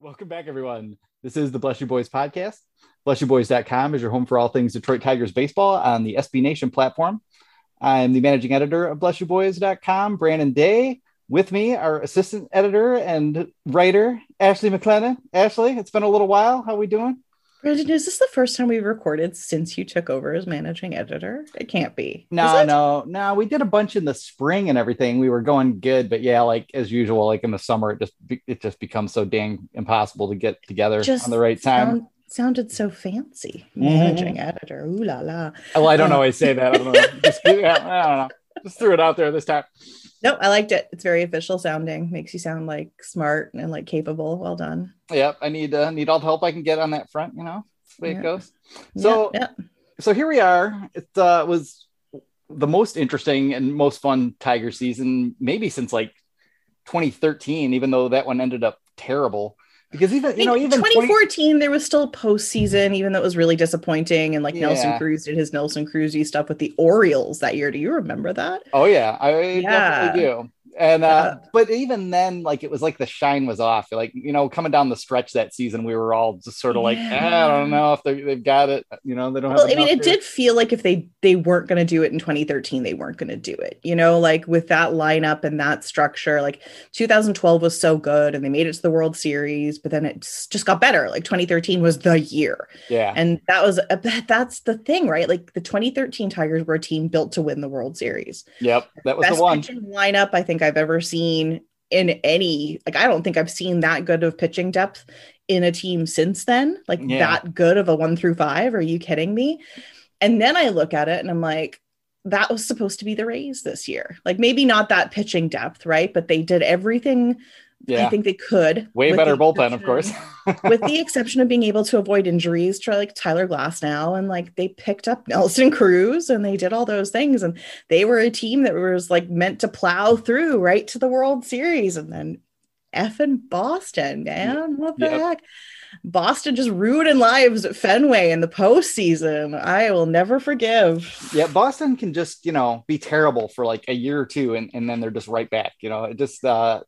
Welcome back, everyone. This is the Bless You Boys podcast. BlessYouBoys.com is your home for all things Detroit Tigers baseball on the SB Nation platform. I'm the managing editor of BlessYouBoys.com, Brandon Day. With me, our assistant editor and writer, Ashley McLennan. Ashley, it's been a little while. How are we doing? Brandon, is this the first time we've recorded since you took over as managing editor? It can't be. No. We did a bunch in the spring and everything. We were going good, but yeah, like as usual, like in the summer, it just becomes so dang impossible to get together on the right time. Sounded so fancy, managing editor. Ooh la la. Well, I don't always say that. I don't know. I don't know. Just threw it out there this time. No, I liked it. It's very official sounding. Makes you sound like smart and like capable. Well done. Yep. I need all the help I can get on that front. That's the way it goes. So here we are. It was the most interesting and most fun Tiger season, maybe since like 2013, even though that one ended up terrible. Because even 2014, there was still postseason, even though it was really disappointing. And Nelson Cruz did his Nelson Cruzy stuff with the Orioles that year. Do you remember that? Oh yeah, I definitely do. And but even then, like it was like the shine was off. Like coming down the stretch that season, we were all just sort of like, I don't know if they've got it. They don't have. Well, I mean, it did feel like if they weren't going to do it in 2013, they weren't going to do it. Like with that lineup and that structure, like 2012 was so good, and they made it to the World Series, but then it just got better. Like 2013 was the year. Yeah, and that's the thing, right? Like the 2013 Tigers were a team built to win the World Series. Yep, that was Best the one pitching lineup I think I've ever seen in any, I don't think I've seen that good of pitching depth in a team since then, that good of a 1 through 5. Are you kidding me? And then I look at it and I'm like, that was supposed to be the Rays this year. Like maybe not that pitching depth, right? But they did everything I think they could. Way better bullpen, of course. With the exception of being able to avoid injuries to Tyler Glasnow, and they picked up Nelson Cruz and they did all those things. And they were a team that was meant to plow through right to the World Series. And then effing Boston, man. What the heck? Boston just ruining lives at Fenway in the postseason. I will never forgive. Yeah, Boston can just, be terrible for like a year or two and then they're just right back. It just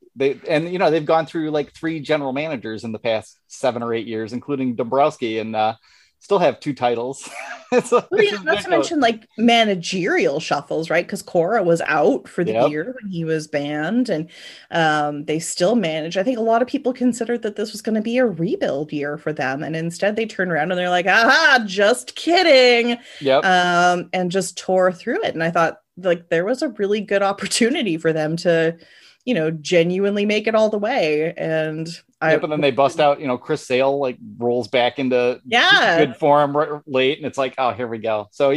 they've gone through 3 general managers in the past 7 or 8 years, including Dombrowski, and still have 2 titles. Not to mention managerial shuffles, right? Because Cora was out for the year when he was banned, and they still managed. I think a lot of people considered that this was going to be a rebuild year for them, and instead they turned around and they're like, "Aha, just kidding!" Yep. And just tore through it. And I thought there was a really good opportunity for them to, genuinely make it all the way. And and then they bust out, Chris Sale rolls back into good form late, and it's like, oh, here we go. So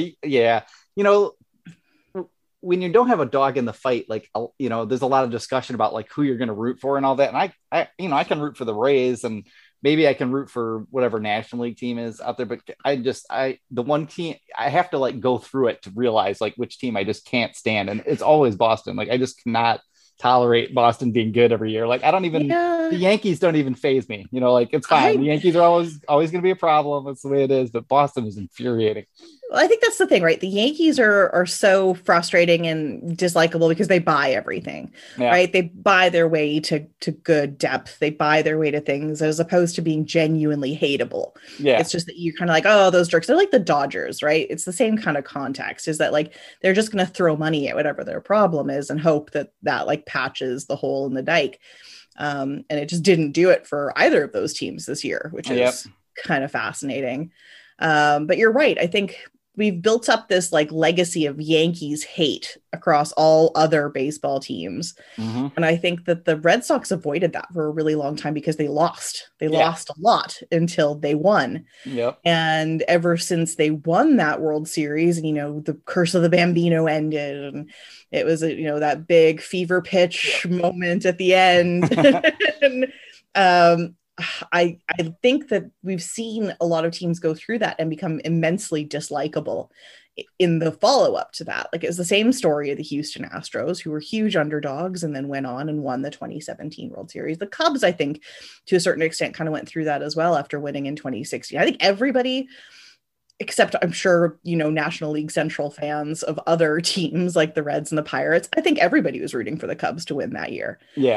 when you don't have a dog in the fight, there's a lot of discussion about who you're going to root for and all that. And I can root for the Rays, and maybe I can root for whatever National League team is out there. But the one team I have to go through it to realize which team I just can't stand, and it's always Boston. I just cannot tolerate Boston being good every year. The Yankees don't even faze me. It's fine. The Yankees are always going to be a problem. That's the way it is. But Boston is infuriating. Well, I think that's the thing, right? The Yankees are so frustrating and dislikable because they buy everything, right? They buy their way to good depth. They buy their way to things as opposed to being genuinely hateable. Yeah. It's just that you're kind of like, oh, those jerks. They're like the Dodgers, right? It's the same kind of context, is that they're just going to throw money at whatever their problem is and hope that patches the hole in the dike. And it just didn't do it for either of those teams this year, which is kind of fascinating. But you're right. I think we've built up this legacy of Yankees hate across all other baseball teams. Mm-hmm. And I think that the Red Sox avoided that for a really long time because they lost. They lost a lot until they won. Yep. And ever since they won that World Series, and, the curse of the Bambino ended, and it was, that big fever pitch moment at the end. And, I think that we've seen a lot of teams go through that and become immensely dislikable in the follow-up to that. It was the same story of the Houston Astros, who were huge underdogs and then went on and won the 2017 World Series. The Cubs, I think, to a certain extent, kind of went through that as well after winning in 2016. I think everybody, except I'm sure, National League Central fans of other teams like the Reds and the Pirates, I think everybody was rooting for the Cubs to win that year. Yeah.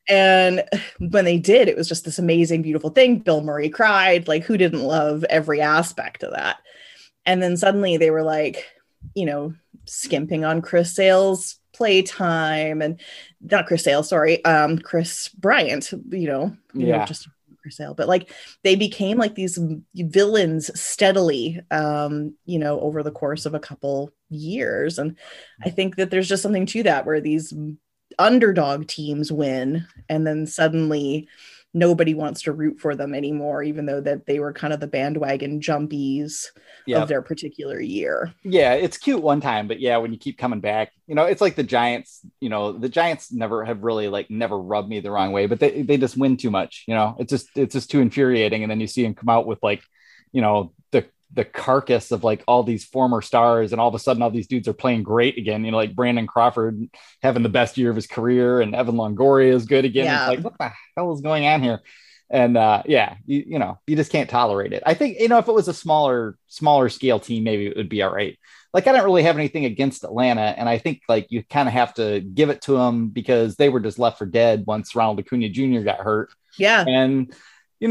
And when they did, it was just this amazing, beautiful thing. Bill Murray cried. Like, who didn't love every aspect of that? And then suddenly they were like, skimping on Chris Sale's playtime, and not Chris Sale, sorry, Chris Bryant, just Chris Sale, but like they became like these villains steadily, over the course of a couple years. And I think that there's just something to that, where these underdog teams win and then suddenly nobody wants to root for them anymore, even though that they were kind of the bandwagon jumpies of their particular year. Yeah, it's cute one time, but yeah, when you keep coming back, it's like the Giants. The Giants never have really never rubbed me the wrong way, but they just win too much. It's just too infuriating. And then you see them come out with the carcass of like all these former stars, and all of a sudden all these dudes are playing great again, like Brandon Crawford having the best year of his career, and Evan Longoria is good again. It's like, what the hell is going on here? And you just can't tolerate it. I think, if it was a smaller scale team, maybe it would be all right. Like, I don't really have anything against Atlanta. And I think like you kind of have to give it to them because they were just left for dead once Ronald Acuna Jr. got hurt. Yeah. And be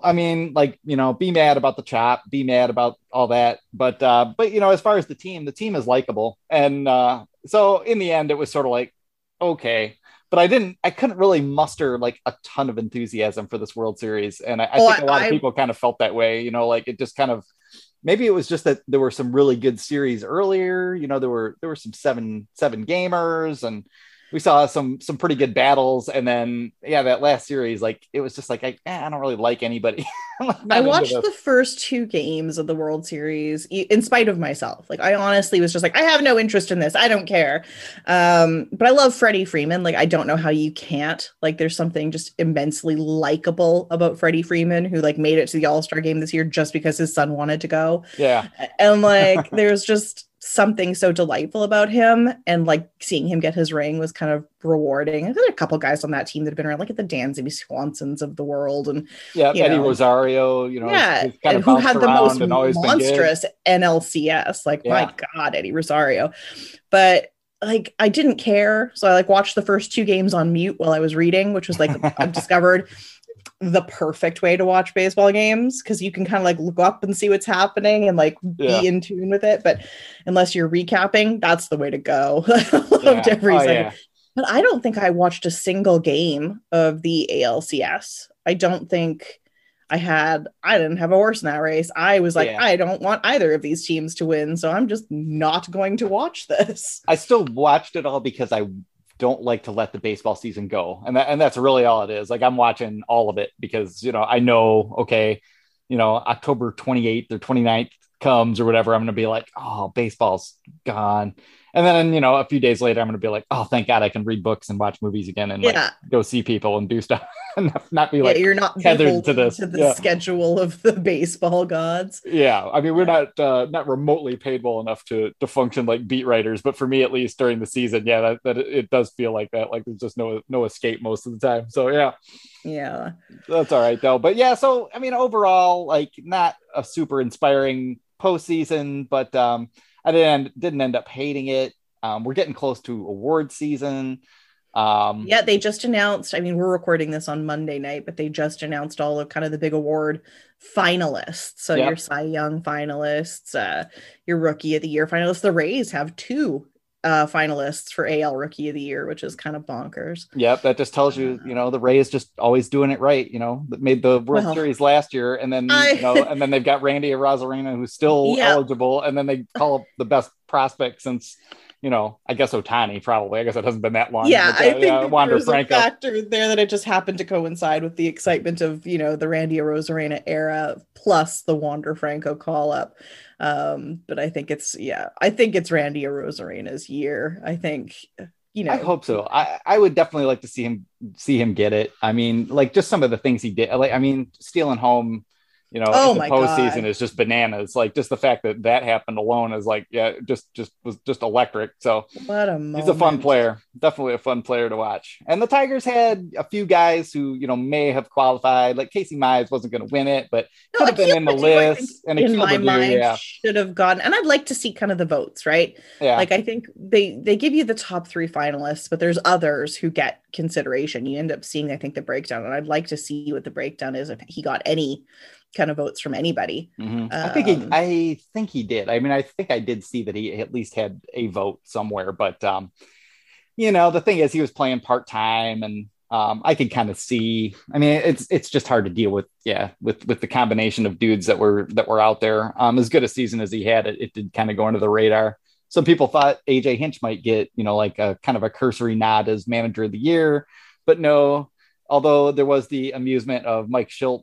mad about the chop, be mad about all that. But as far as the team is likable. And so in the end, it was sort of like, okay, but I couldn't really muster like a ton of enthusiasm for this World Series. And I think a lot of people kind of felt that way, it just kind of, maybe it was just that there were some really good series earlier. There were some seven gamers, and we saw some pretty good battles. And then, that last series, like, it was just like, I don't really like anybody. I watched the first 2 games of the World Series in spite of myself. Like, I honestly was just like, I have no interest in this. I don't care. But I love Freddie Freeman. Like, I don't know how you can't. Like, there's something just immensely likable about Freddie Freeman, who like made it to the All-Star game this year just because his son wanted to go. Yeah. And like, there's just something so delightful about him, and like seeing him get his ring was kind of rewarding. There's a couple guys on that team that have been around, like at the Dansby Swansons of the world, and Eddie Rosario, and who had the most monstrous NLCS. Like, my God, Eddie Rosario. But like, I didn't care, so I like watched the first 2 games on mute while I was reading, which was like I've discovered the perfect way to watch baseball games, because you can kind of like look up and see what's happening and like be in tune with it. But unless you're recapping, that's the way to go. I loved every second. Yeah. But I don't think I watched a single game of the ALCS. I don't think I didn't have a horse in that race. I was like, I don't want either of these teams to win, so I'm just not going to watch this. I still watched it all because I don't like to let the baseball season go. And that's really all it is. Like, I'm watching all of it because, I know, okay, October 28th or 29th comes or whatever, I'm going to be like, oh, baseball's gone. And then, a few days later, I'm going to be like, oh, thank God I can read books and watch movies again and like go see people and do stuff and not be like, you're not tethered to this, the schedule of the baseball gods. Yeah. I mean, we're not remotely paid well enough to function like beat writers, but for me, at least during the season, that it does feel like that. Like, there's just no escape most of the time. So yeah, that's all right though. But so, I mean, overall, like, not a super inspiring postseason, but, I didn't end up hating it. We're getting close to award season. They just announced, I mean, we're recording this on Monday night, but they just announced all of kind of the big award finalists. So your Cy Young finalists, your Rookie of the Year finalists. The Rays have 2 finalists for AL Rookie of the Year, which is kind of bonkers. Yep, that just tells you, the Rays just always doing it right. That made the World Series last year, and then and then they've got Randy Arozarena, who's still eligible, and then they call up the best prospect since, I guess Ohtani probably. I guess it hasn't been that long. Yeah, I think Wander there's Franco. A factor there that it just happened to coincide with the excitement of the Randy Arozarena era plus the Wander Franco call up. But I think it's Randy Arozarena's year. I think, I hope so. I would definitely like to see him get it. I mean, like, just some of the things he did, like, I mean, stealing home, the postseason is just bananas. Like, just the fact that happened alone is like, just was just electric. So what a moment. He's a fun player, definitely a fun player to watch. And the Tigers had a few guys who, may have qualified. Like, Casey Mize wasn't going to win it, but could have been in the list. And in my mind, should have gone. And I'd like to see kind of the votes, right? Yeah. Like, I think they give you the top 3 finalists, but there's others who get consideration. You end up seeing, I think, the breakdown, and I'd like to see what the breakdown is if he got any kind of votes from anybody. I think he did. I mean, I think I did see that he at least had a vote somewhere, but the thing is, he was playing part-time, and I could kind of see, I mean, it's just hard to deal with the combination of dudes that were out there. As good a season as he had, it did kind of go under the radar. Some people thought AJ Hinch might get, like a kind of a cursory nod as manager of the year, but no, although there was the amusement of Mike Schilt,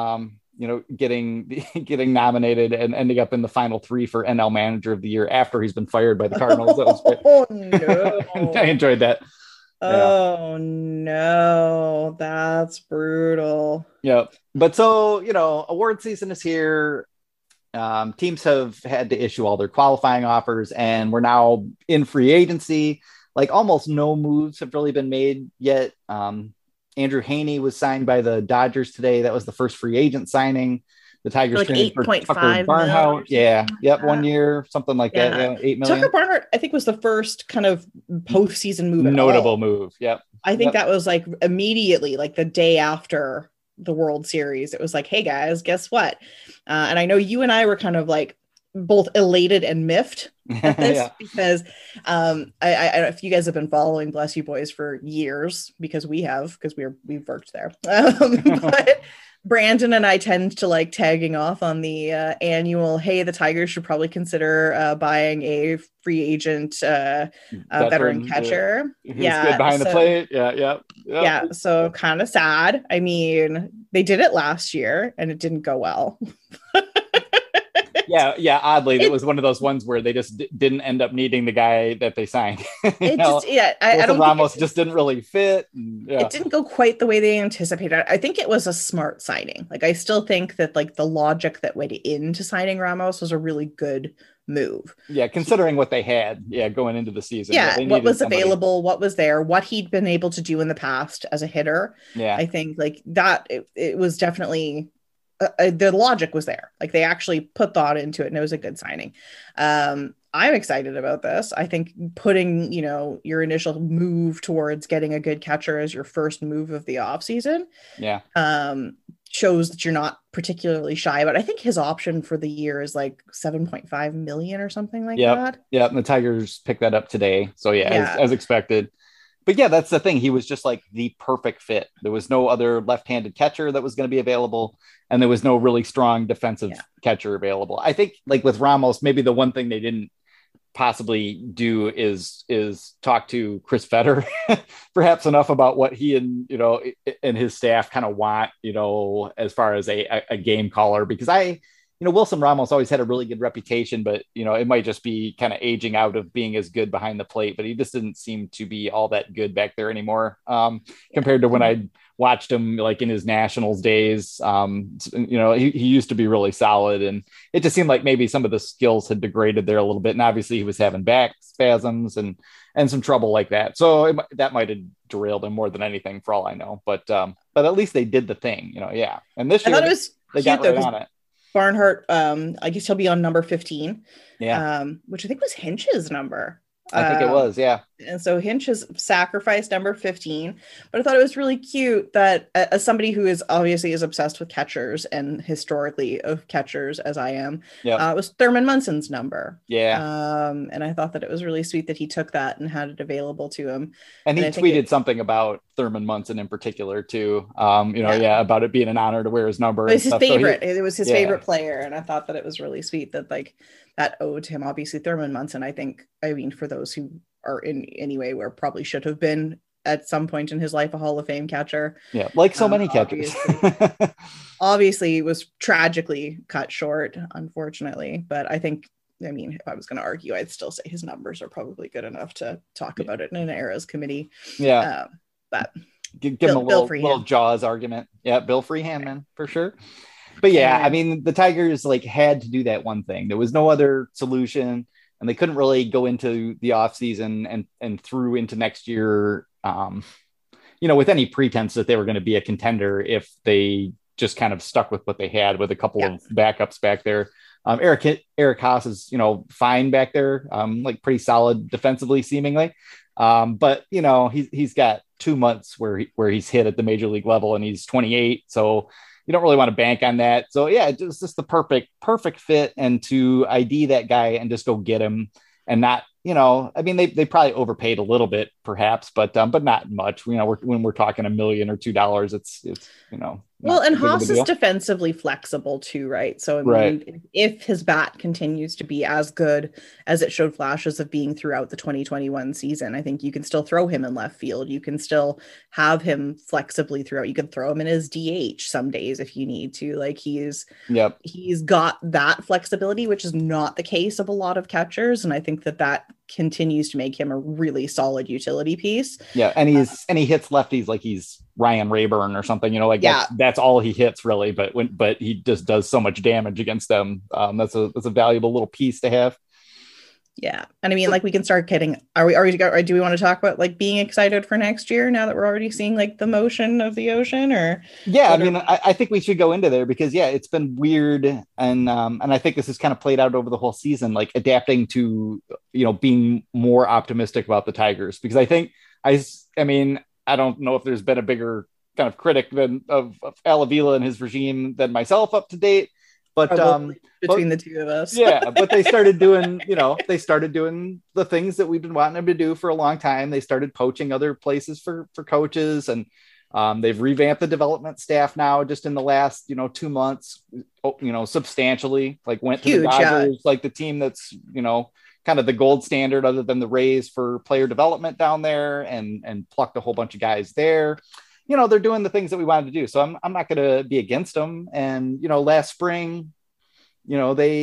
getting nominated and ending up in the final 3 for NL manager of the year after he's been fired by the Cardinals. That was great. Oh, no. I enjoyed that. Oh, no, that's brutal. Yeah. But so, award season is here. Teams have had to issue all their qualifying offers, and we're now in free agency. Like, almost no moves have really been made yet. Andrew Haney was signed by the Dodgers today. That was the first free agent signing. The Tigers like traded for Tucker Barnhart. Like 1 year, something like that. Yeah, $8 million. Tucker Barnhart, I think, was the first kind of postseason move. Notable move. Yep. I think that was like immediately, like the day after the World Series. It was like, hey guys, guess what? And I know you and I were kind of like both elated and miffed at this because I don't know if you guys have been following Bless You Boys for years, because we've worked there. But Brandon and I tend to like tagging off on the annual, hey, the Tigers should probably consider buying a free agent veteran catcher. Who's good behind the plate. Yeah. So kind of sad. I mean, they did it last year and it didn't go well. Oddly, it was one of those ones where they just didn't end up needing the guy that they signed. I don't Ramos just didn't really fit. It didn't go quite the way they anticipated. I think it was a smart signing. Like, I still think that like the logic that went into signing Ramos was a really good move. Yeah, considering what they had, going into the season. Yeah, what was available, what was there, what he'd been able to do in the past as a hitter. Yeah, I think like that it was definitely. The logic was there. Like, they actually put thought into it, and it was a good signing. I'm excited about this. I think putting, your initial move towards getting a good catcher as your first move of the offseason, shows that you're not particularly shy. But I think his option for the year is like $7.5 million or something like that. Yeah, and the Tigers picked that up today. So as expected. But that's the thing. He was just like the perfect fit. There was no other left-handed catcher that was going to be available, and there was no really strong defensive catcher available. I think, like with Ramos, maybe the one thing they didn't possibly do is talk to Chris Fetter perhaps enough about what he and his staff kind of want, as far as a game caller, because Wilson Ramos always had a really good reputation, but it might just be kind of aging out of being as good behind the plate, but he just didn't seem to be all that good back there anymore, compared to when I watched him like in his Nationals days. He used to be really solid, and it just seemed like maybe some of the skills had degraded there a little bit. And obviously he was having back spasms and some trouble like that. So that might've derailed him more than anything, for all I know, but at least they did the thing, and this year they got right on it. Barnhart, I guess he'll be on number 15. Yeah. Which I think was Hinch's number. I think it was, yeah. And so Hinch has sacrificed number 15, but I thought it was really cute that as somebody who is obviously obsessed with catchers and historically of catchers as I am, it was Thurman Munson's number. Yeah. And I thought that it was really sweet that he took that and had it available to him. And he tweeted something about Thurman Munson in particular too. About it being an honor to wear his number. It was his favorite. It was his favorite player. And I thought that it was really sweet that like that owed to him. Obviously Thurman Munson, for those who are in any way where probably should have been at some point in his life a Hall of Fame catcher. Yeah, like so many catchers. Obviously was tragically cut short, unfortunately. But I think, if I was going to argue, I'd still say his numbers are probably good enough to talk about it in an Eras committee. Yeah. But give him a little Jaws argument. Yeah, Bill Freehan, man, for sure. But the Tigers had to do that one thing. There was no other solution, and they couldn't really go into the offseason and through into next year, with any pretense that they were going to be a contender if they just kind of stuck with what they had with a couple of backups back there. Eric Haas is, fine back there, pretty solid defensively, seemingly. But he's got 2 months where he's hit at the major league level, and he's 28. So you don't really want to bank on that. So yeah, it's just the perfect fit, and to ID that guy and just go get him, and not, I mean, they probably overpaid a little bit perhaps, but not much. When we're talking $1 million or $2, it's well, and Haas is defensively flexible too, right? So I mean, right. If his bat continues to be as good as it showed flashes of being throughout the 2021 season, I think you can still throw him in left field. You can still have him flexibly throughout. You can throw him in as DH some days if you need to. Like he's got that flexibility, which is not the case of a lot of catchers, and I think that continues to make him a really solid utility piece. Yeah, and he hits lefties like he's Ryan Rayburn or something, that's all he hits really, but he just does so much damage against them. That's a valuable little piece to have. Yeah. And I mean, like, we can start getting, do we want to talk about like being excited for next year now that we're already seeing like the motion of the ocean? Or I mean, I think we should go into there because it's been weird, and I think this has kind of played out over the whole season, like adapting to being more optimistic about the Tigers, because I think I mean, I don't know if there's been a bigger kind of critic of Al Avila and his regime than myself up to date. But between the two of us. But they started doing, the things that we've been wanting them to do for a long time. They started poaching other places for coaches, and they've revamped the development staff now just in the last, 2 months, substantially, like went to the Dodgers, like the team that's, kind of the gold standard other than the Rays for player development down there, and plucked a whole bunch of guys there. They're doing the things that we wanted to do. So I'm not going to be against them. And, last spring, I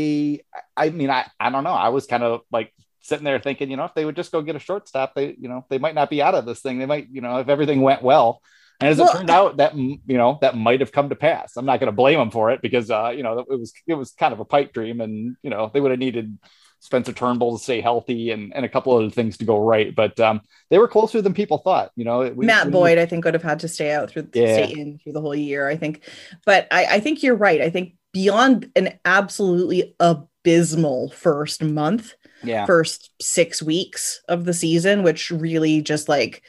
don't know. I was kind of like sitting there thinking, if they would just go get a shortstop, they might not be out of this thing. They might, if everything went well. And as it turned out, that, that might have come to pass. I'm not going to blame them for it because, it was kind of a pipe dream, and, they would have needed Spencer Turnbull to stay healthy and a couple other things to go right. But they were closer than people thought. Matt Boyd, I think, would have had to stay out through the whole year, I think. But I think you're right. I think beyond an absolutely abysmal first month, first 6 weeks of the season, which really just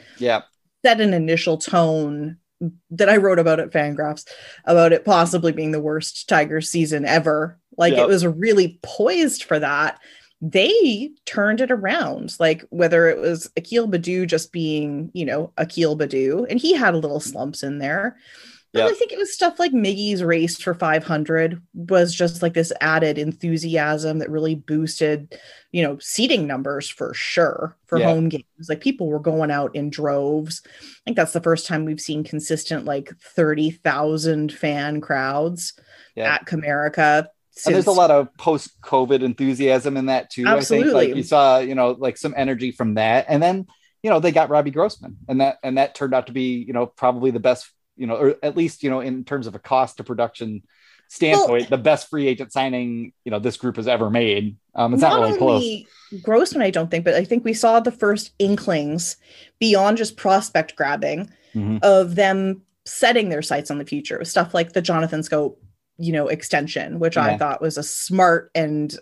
set an initial tone that I wrote about at Fangraphs about it possibly being the worst Tigers season ever. It was really poised for that. They turned it around, like whether it was Akil Baddoo just being, Akil Baddoo, and he had a little slumps in there. But I think it was stuff like Miggy's race for 500 was just like this added enthusiasm that really boosted, seating numbers for sure for home games. Like people were going out in droves. I think that's the first time we've seen consistent like 30,000 fan crowds at Comerica. And there's a lot of post-COVID enthusiasm in that too. Absolutely. I think like you saw, like some energy from that. And then, they got Robbie Grossman, and that turned out to be, probably the best, or at least, in terms of a cost to production standpoint, the best free agent signing, this group has ever made. It's not really close. Grossman, I don't think, but I think we saw the first inklings beyond just prospect grabbing of them setting their sights on the future with stuff like the Jonathan Scope, extension, which I thought was a smart, and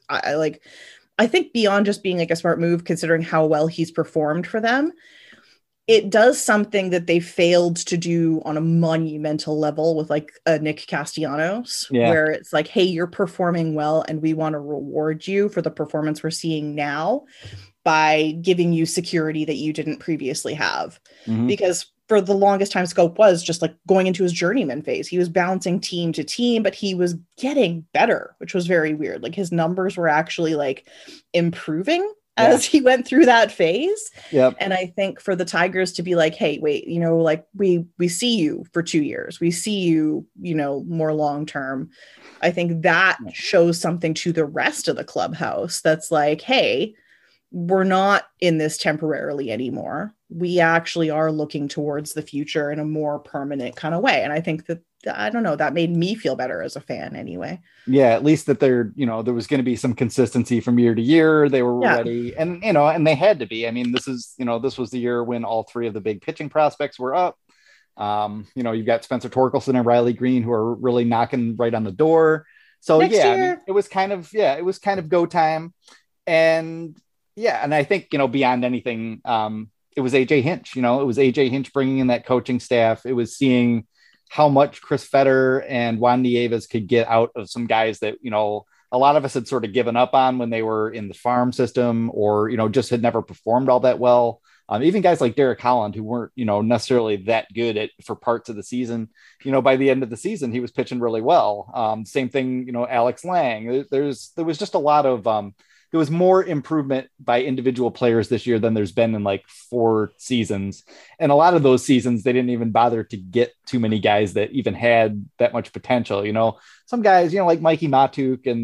I think beyond just being like a smart move, considering how well he's performed for them, it does something that they failed to do on a monumental level with like a Nick Castellanos, where it's like, hey, you're performing well and we want to reward you for the performance we're seeing now by giving you security that you didn't previously have. Because for the longest time, Scope was just like going into his journeyman phase. He was bouncing team to team, but he was getting better, which was very weird. Like his numbers were actually like improving as he went through that phase. And I think for the Tigers to be like, hey, wait, like we see you for 2 years. We see you, more long-term. I think that shows something to the rest of the clubhouse that's like, hey, we're not in this temporarily anymore. We actually are looking towards the future in a more permanent kind of way. And I think that, I don't know, that made me feel better as a fan anyway. Yeah, at least that there was going to be some consistency from year to year. They were ready, and, and they had to be. I mean, this was the year when all three of the big pitching prospects were up. You've got Spencer Torkelson and Riley Green, who are really knocking right on the door. So I mean, it was kind of go time. And I think, beyond anything, it was AJ Hinch. You know, it was AJ Hinch bringing in that coaching staff. It was seeing how much Chris Fetter and Juan Nieves could get out of some guys that, you know, a lot of us had sort of given up on when they were in the farm system, or, you know, just had never performed all that well. Even guys like Derek Holland, who weren't, you know, necessarily that good for parts of the season, you know, by the end of the season, he was pitching really well. Same thing, you know, Alex Lang. There was just a lot of, there was more improvement by individual players this year than there's been in like 4 seasons. And a lot of those seasons, they didn't even bother to get too many guys that even had that much potential. You know, some guys, you know, like Mikey Matuk and,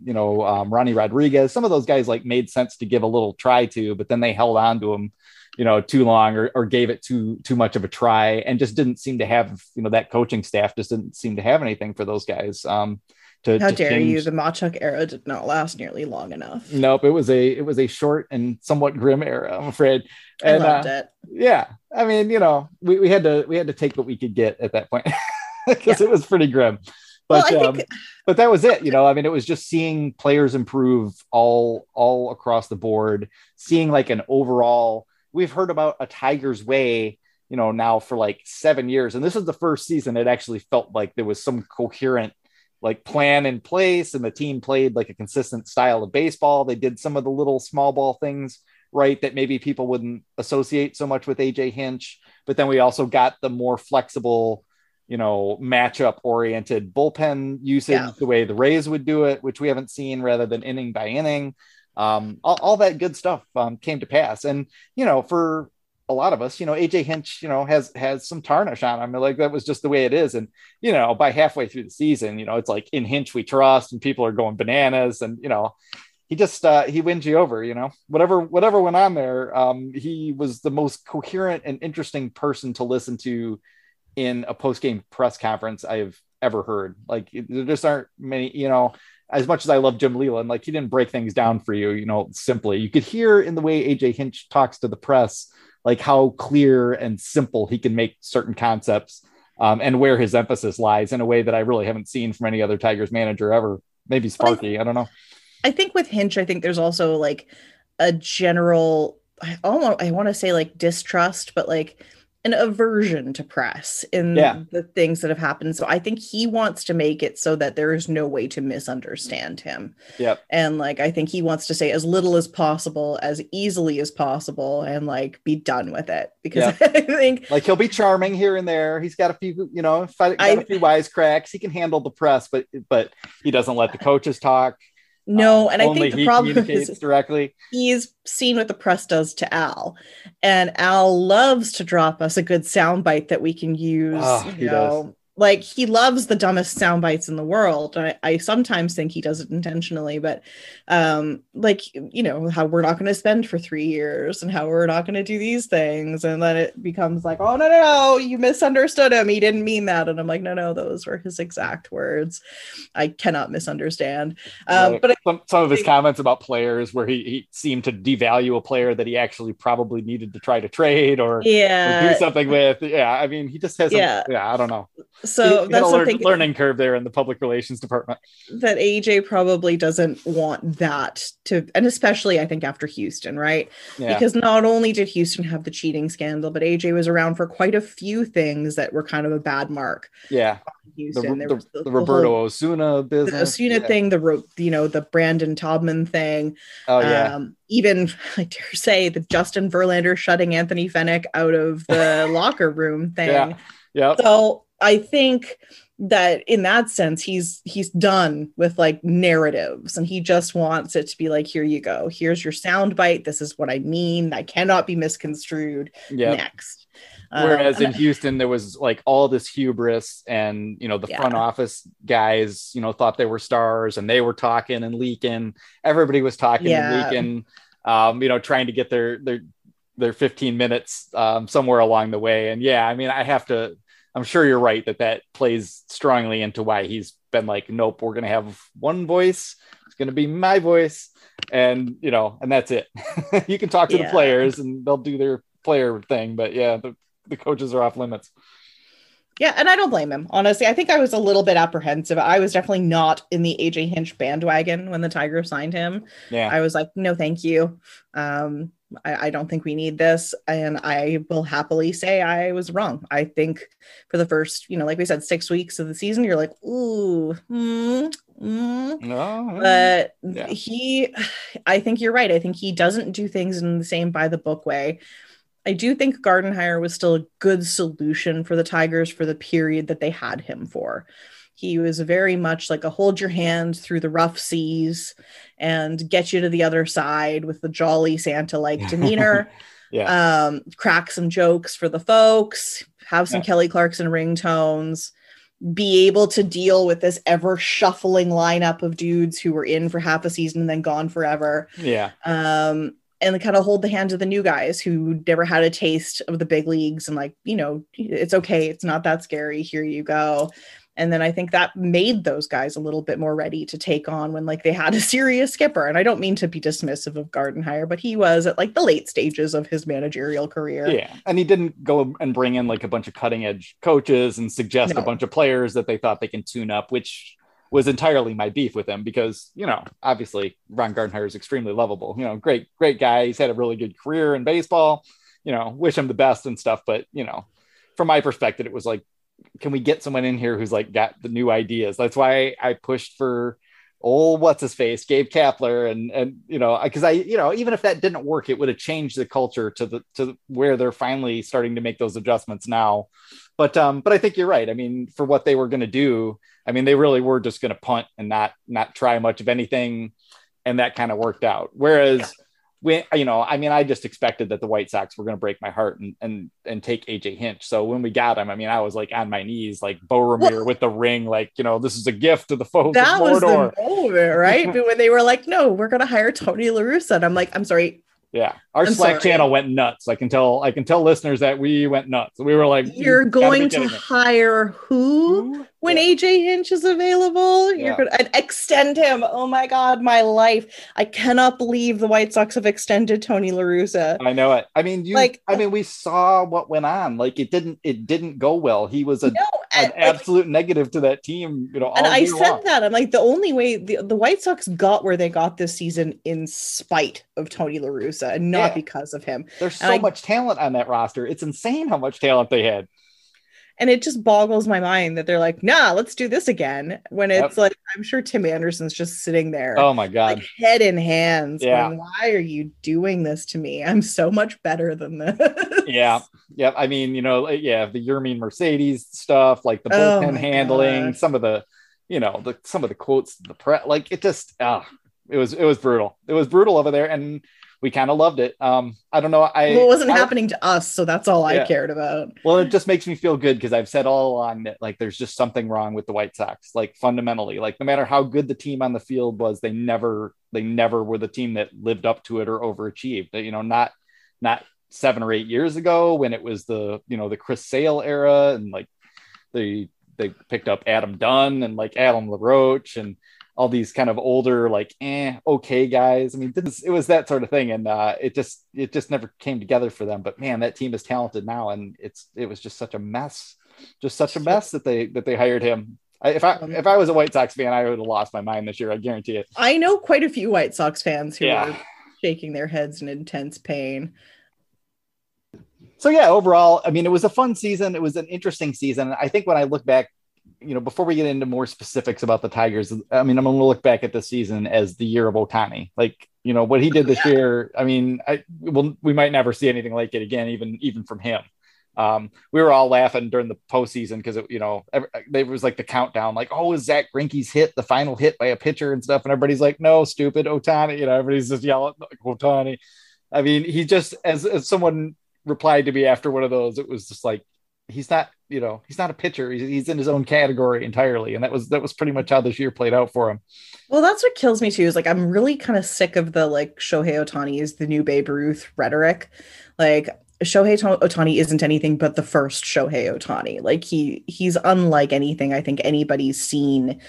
Ronnie Rodriguez, some of those guys like made sense to give a little try to, but then they held on to them, you know, too long, or gave it too much of a try, and just didn't seem to have, you know, that coaching staff just didn't seem to have anything for those guys. How dare you? The Machuk era did not last nearly long enough. Nope. It was a short and somewhat grim era, I'm afraid. And, I loved it. Yeah. I mean, you know, we had to take what we could get at that point because it was pretty grim. But, but that was it. You know, I mean, it was just seeing players improve all across the board, seeing like an overall, we've heard about a Tiger's way, you know, now for like 7 years. And this is the first season it actually felt like there was some coherent like plan in place, and the team played like a consistent style of baseball. They did some of the little small ball things right that maybe people wouldn't associate so much with AJ Hinch. But then we also got the more flexible, you know, matchup oriented bullpen usage, the way the Rays would do it, which we haven't seen, rather than inning by inning. All that good stuff came to pass. And, you know, for a lot of us, you know, AJ Hinch, you know, has some tarnish on him. Like, that was just the way it is. And, you know, by halfway through the season, you know, it's like in Hinch we trust, and people are going bananas. And, you know, he just, he wins you over, you know, whatever went on there. He was the most coherent and interesting person to listen to in a post-game press conference I've ever heard. Like, there just aren't many, you know, as much as I love Jim Leyland, like, he didn't break things down for you, you know, simply. You could hear in the way AJ Hinch talks to the press, like how clear and simple he can make certain concepts, and where his emphasis lies in a way that I really haven't seen from any other Tigers manager ever. Maybe Sparky. I don't know. I think with Hinch, I think there's also like a general, I want to say like distrust, but like an aversion to press in the things that have happened. So I think he wants to make it so that there is no way to misunderstand him. Yep. And like, I think he wants to say as little as possible, as easily as possible, and like be done with it. Because I think like he'll be charming here and there. He's got a few, you know, a few wisecracks. He can handle the press, but he doesn't let the coaches talk. No, and I think the problem is directly. He's seen what the press does to Al, and Al loves to drop us a good soundbite that we can use. He does. Like, he loves the dumbest sound bites in the world. I sometimes think he does it intentionally, but like, you know, how we're not going to spend for 3 years, and how we're not going to do these things. And then it becomes like, oh, no, you misunderstood him. He didn't mean that. And I'm like, no, those were his exact words. I cannot misunderstand. But some of his comments about players where he seemed to devalue a player that he actually probably needed to try to trade or do something with. Yeah. I mean, he just has, I don't know. So that's a learning curve there in the public relations department. That AJ probably doesn't want that to, and especially I think after Houston, right? Yeah. Because not only did Houston have the cheating scandal, but AJ was around for quite a few things that were kind of a bad mark. Yeah. Houston. The Roberto Osuna business. The Osuna thing, the Brandon Taubman thing. Oh yeah. Even, I dare say, the Justin Verlander shutting Anthony Fennick out of the locker room thing. Yeah. So I think that in that sense, he's done with like narratives, and he just wants it to be like, here you go. Here's your sound bite. This is what I mean. I cannot be misconstrued. Next. Whereas in Houston, there was like all this hubris, and, you know, the front office guys, you know, thought they were stars, and they were talking and leaking. Everybody was talking and leaking, you know, trying to get their 15 minutes somewhere along the way. And I mean, I'm sure you're right that plays strongly into why he's been like, nope, we're going to have one voice. It's going to be my voice. And, you know, and that's it. You can talk to the players and they'll do their player thing, but the coaches are off limits. Yeah, and I don't blame him. Honestly, I think I was a little bit apprehensive. I was definitely not in the AJ Hinch bandwagon when the Tigers signed him. Yeah. I was like, no, thank you. I don't think we need this. And I will happily say I was wrong. I think for the first, like we said, 6 weeks of the season, you're like, ooh, No, but yeah. I think you're right. I think he doesn't do things in the same by the book way. I do think Gardenhire was still a good solution for the Tigers for the period that they had him for. He was very much like a hold your hand through the rough seas and get you to the other side with the jolly Santa-like demeanor. Yeah. Crack some jokes for the folks, have some Kelly Clarkson ringtones, be able to deal with this ever shuffling lineup of dudes who were in for half a season and then gone forever. Yeah. And kind of hold the hands of the new guys who never had a taste of the big leagues and like, it's okay. It's not that scary. Here you go. And then I think that made those guys a little bit more ready to take on when like they had a serious skipper. And I don't mean to be dismissive of Gardenhire, but he was at like the late stages of his managerial career. Yeah. And he didn't go and bring in like a bunch of cutting edge coaches and suggest a bunch of players that they thought they can tune up, which was entirely my beef with him because, obviously Ron Gardenhire is extremely lovable, great guy. He's had a really good career in baseball, wish him the best and stuff. But, from my perspective, it was like, can we get someone in here who's like got the new ideas? That's why I pushed for what's his face, Gabe Kapler. And, because even if that didn't work, it would have changed the culture to where they're finally starting to make those adjustments now. But I think you're right. I mean, for what they were going to do, I mean, they really were just going to punt and not try much of anything. And that kind of worked out. Whereas I just expected that the White Sox were going to break my heart and take AJ Hinch. So when we got him, I mean, I was like on my knees, like Boromir with the ring, like, this is a gift to the folks. That was the moment, right? But when they were like, no, we're going to hire Tony La Russa. And I'm like, I'm sorry. Yeah. Our Slack channel went nuts. I can tell listeners that we went nuts. We were like, you're going to hire who when AJ Hinch is available? You're going to extend him. Oh my God, my life. I cannot believe the White Sox have extended Tony La Russa. I know it. I mean, we saw what went on. Like it didn't go well. He was an absolute negative to that team, all and I said long. that. I'm like, the only way the White Sox got where they got this season in spite of Tony La Russa and not because of him. There's so much talent on that roster. It's insane how much talent they had. And it just boggles my mind that they're like, nah, let's do this again. When it's like, I'm sure Tim Anderson's just sitting there. Oh my God. Like head in hands. Going, why are you doing this to me? I'm so much better than this. Yeah. I mean, the Yermin Mercedes stuff, like the bullpen handling, some of the, some of the quotes, the press, like it just, it was brutal. It was brutal over there. And we kind of loved it. I don't know. It wasn't happening to us, so that's all I cared about. Well, it just makes me feel good because I've said all along that like there's just something wrong with the White Sox. Like fundamentally, like no matter how good the team on the field was, they never were the team that lived up to it or overachieved. Not 7 or 8 years ago when it was the Chris Sale era and like they picked up Adam Dunn and like Adam LaRoche and all these kind of older, like, okay guys. I mean, it was that sort of thing. And it just never came together for them. But man, that team is talented now. And it was just such a mess that they hired him. If I was a White Sox fan, I would have lost my mind this year. I guarantee it. I know quite a few White Sox fans who are shaking their heads in intense pain. So yeah, overall, I mean, it was a fun season. It was an interesting season. I think when I look back, before we get into more specifics about the Tigers, I mean, I'm going to look back at the season as the year of Ohtani. Like, what he did this year. I mean, we might never see anything like it again, even from him. We were all laughing during the postseason because there was like the countdown, like, oh, is Zach Greinke's hit the final hit by a pitcher and stuff, and everybody's like, no, stupid Ohtani. Everybody's just yelling like, Ohtani. I mean, he just as someone replied to me after one of those, it was just like, he's not a pitcher. He's in his own category entirely. And that was pretty much how this year played out for him. Well, that's what kills me too, is like, I'm really kind of sick of the like Shohei Ohtani is the new Babe Ruth rhetoric. Like Shohei Ohtani isn't anything but the first Shohei Ohtani. Like he's unlike anything I think anybody's seen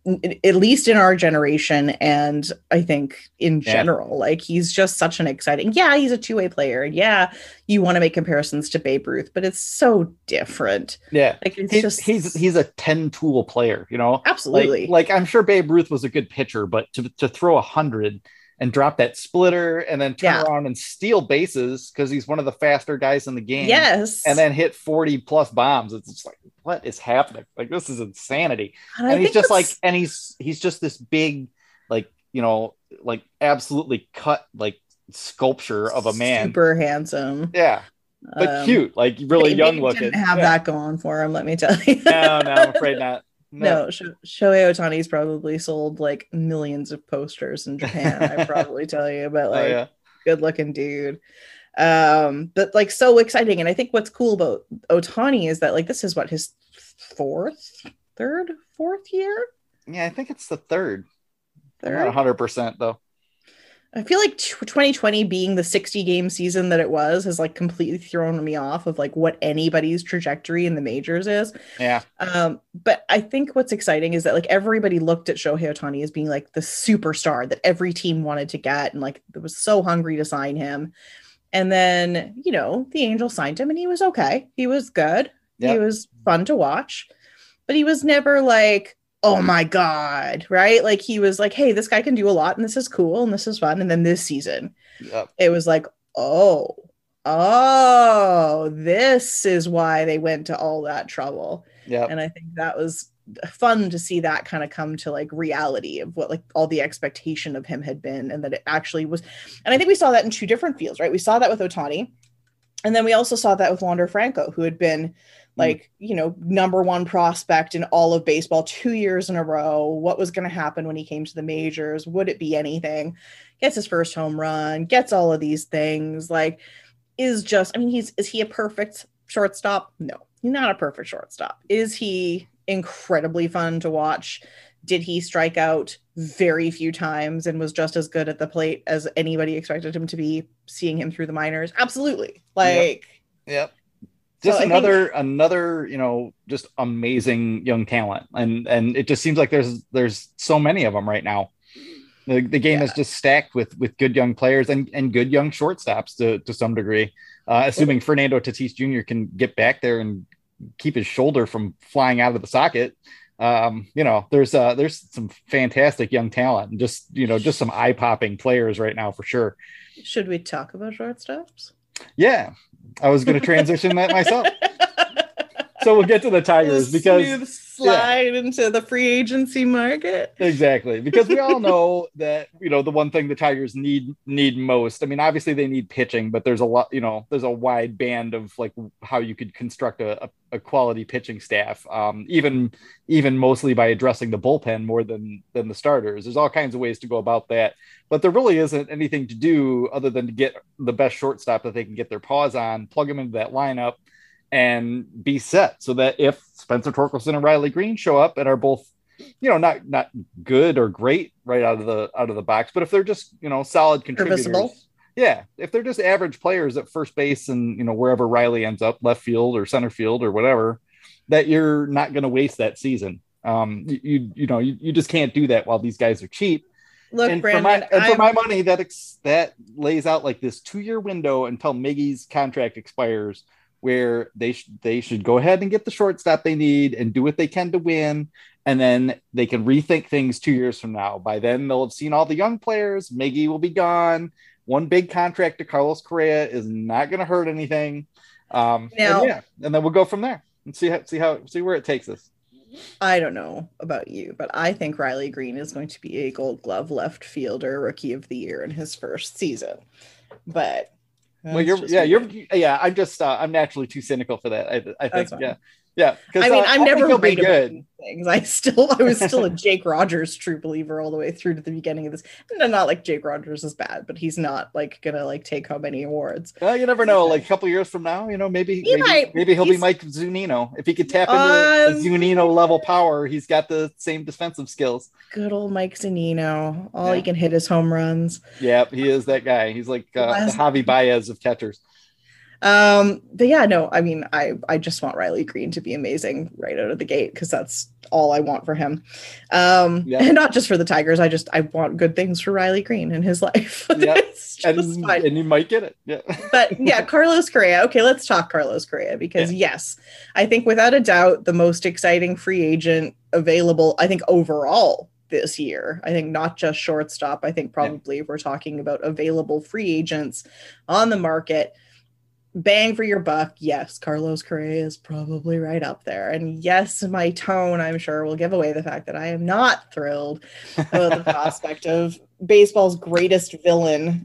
at least in our generation, and I think in general. Like, he's just such an exciting, he's a two-way player, and you want to make comparisons to Babe Ruth, but it's so different. Like, he's a 10-tool player, Absolutely. Like I'm sure Babe Ruth was a good pitcher, but to throw 100 and drop that splitter and then turn around and steal bases because he's one of the faster guys in the game. Yes. And then hit 40 plus bombs. It's just like, what is happening? Like, this is insanity. And he's just like, and he's just this big, like, like absolutely cut, like, sculpture of a man. Super handsome. Yeah. But cute, like really young looking. Didn't have that going for him, let me tell you. No, I'm afraid not. No, Shohei Ohtani's probably sold like millions of posters in Japan. I probably tell you, but like, good looking dude. But like, so exciting. And I think what's cool about Ohtani is that like, this is what, his fourth year? Yeah, I think it's the third. I'm not 100% though. I feel like 2020 being the 60 game season that it was has like completely thrown me off of like what anybody's trajectory in the majors is. Yeah. But I think what's exciting is that like everybody looked at Shohei Ohtani as being like the superstar that every team wanted to get, and like it was so hungry to sign him. And then, the Angels signed him and he was okay. He was good. Yep. He was fun to watch, but he was never like, oh my God, right? Like, he was like, hey, this guy can do a lot and this is cool and this is fun. And then this season, it was like, oh, this is why they went to all that trouble. Yeah. And I think that was fun to see that kind of come to like reality of what like all the expectation of him had been, and that it actually was. And I think we saw that in two different fields, right? We saw that with Ohtani, and then we also saw that with Wander Franco, who had been like, number one prospect in all of baseball 2 years in a row. What was going to happen when he came to the majors? Would it be anything? Gets his first home run, gets all of these things, like is he a perfect shortstop? No, he's not a perfect shortstop. Is he incredibly fun to watch? Did he strike out very few times and was just as good at the plate as anybody expected him to be, seeing him through the minors? Absolutely. Like, yep. Just so another, just amazing young talent. And it just seems like there's so many of them right now. The game is just stacked with good young players and good young shortstops to some degree, assuming Fernando Tatis Jr. can get back there and keep his shoulder from flying out of the socket. There's some fantastic young talent and just some eye-popping players right now for sure. Should we talk about shortstops? Yeah, I was going to transition that myself. So we'll get to the Tigers because smooth slide into the free agency market. Exactly. Because we all know that, the one thing the Tigers need most. I mean, obviously they need pitching, but there's a lot, there's a wide band of like how you could construct a quality pitching staff. Even mostly by addressing the bullpen more than the starters. There's all kinds of ways to go about that, but there really isn't anything to do other than to get the best shortstop that they can get their paws on, plug them into that lineup, and be set, so that if Spencer Torkelson and Riley Green show up and are both, not good or great right out of the box, but if they're just, solid contributors, if they're just average players at first base and, wherever Riley ends up, left field or center field or whatever, that you're not going to waste that season. You just can't do that while these guys are cheap. Look, and Brandon, for my money, that lays out like this 2-year window until Miggy's contract expires, where they should go ahead and get the shortstop they need and do what they can to win. And then they can rethink things 2 years from now. By then they'll have seen all the young players. Miggy will be gone. One big contract to Carlos Correa is not going to hurt anything. And then we'll go from there and see where it takes us. I don't know about you, but I think Riley Green is going to be a Gold Glove left fielder, Rookie of the Year in his first season. But I'm naturally too cynical for that. I think, yeah. I mean, I'm never right about things. I was still a Jake Rogers true believer all the way through to the beginning of this. And not like Jake Rogers is bad, but he's not like gonna like take home any awards. Well, you never know. Like a couple years from now, maybe he'll be Mike Zunino. If he could tap into Zunino level power, he's got the same defensive skills. Good old Mike Zunino. He can hit his home runs. Yeah, he is that guy. He's like the Javi Baez of catchers. But yeah, no, I mean, I just want Riley Green to be amazing right out of the gate because that's all I want for him. And not just for the Tigers. I want good things for Riley Green in his life. And you might get it. Yeah. But yeah, Carlos Correa. Okay, let's talk Carlos Correa because yes, I think without a doubt the most exciting free agent available, I think overall this year. I think not just shortstop. I think probably if we're talking about available free agents on the market, bang for your buck, yes, Carlos Correa is probably right up there. And yes, my tone, I'm sure, will give away the fact that I am not thrilled about the prospect of baseball's greatest villain.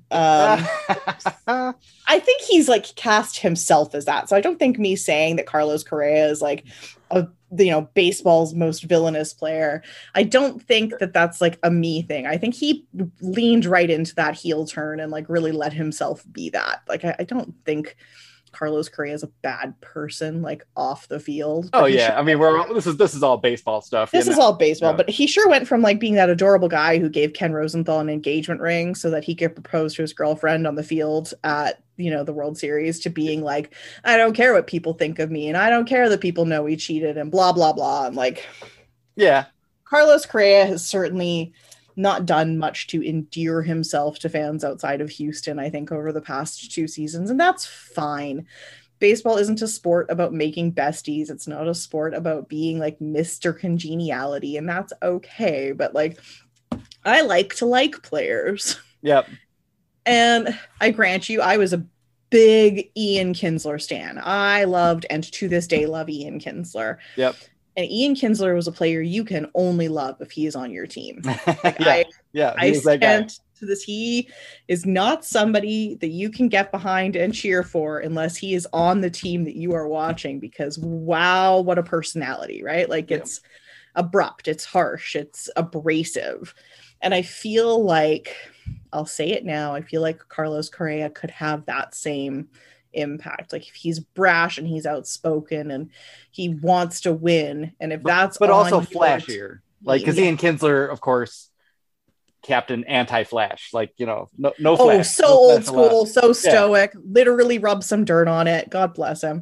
I think he's like cast himself as that. So I don't think me saying that Carlos Correa is like baseball's most villainous player, I don't think that that's like a me thing. I think he leaned right into that heel turn and like really let himself be that. Like I don't think Carlos Correa is a bad person like off the field. Oh yeah, I mean this is all baseball stuff. This is all baseball, but he sure went from like being that adorable guy who gave Ken Rosenthal an engagement ring so that he could propose to his girlfriend on the field at the World Series to being like, I don't care what people think of me and I don't care that people know he cheated and blah blah blah. And like, yeah, Carlos Correa has certainly not done much to endear himself to fans outside of Houston, I think, over the past 2 seasons. And that's fine. Baseball isn't a sport about making besties. It's not a sport about being like Mr. Congeniality. And that's okay. But like, I like to like players. Yep. And I grant you, I was a big Ian Kinsler stan. I loved, and to this day love, Ian Kinsler. Yep. And Ian Kinsler was a player you can only love if he is on your team. Like I spent to this. He is not somebody that you can get behind and cheer for unless he is on the team that you are watching, because wow, what a personality, right? Like it's abrupt, it's harsh, it's abrasive. And I feel like, I'll say it now, I feel like Carlos Correa could have that same impact. Like if he's brash and he's outspoken and he wants to win, and if that's but also flashier, like because Ian Kinsler, of course, captain anti-flash, like no flash. So old school, so stoic, literally rub some dirt on it, God bless him.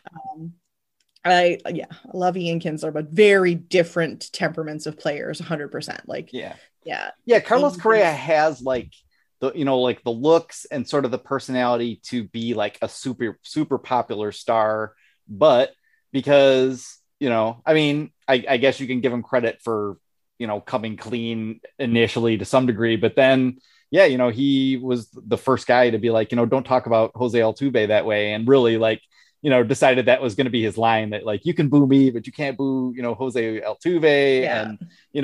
I love Ian Kinsler, but very different temperaments of players, 100%. Like Carlos Correa has like the like the looks and sort of the personality to be like a super popular star, but because I mean I guess you can give him credit for coming clean initially to some degree, but then he was the first guy to be like, don't talk about Jose Altuve that way, and really like decided that was going to be his line, that like you can boo me but you can't boo Jose Altuve. And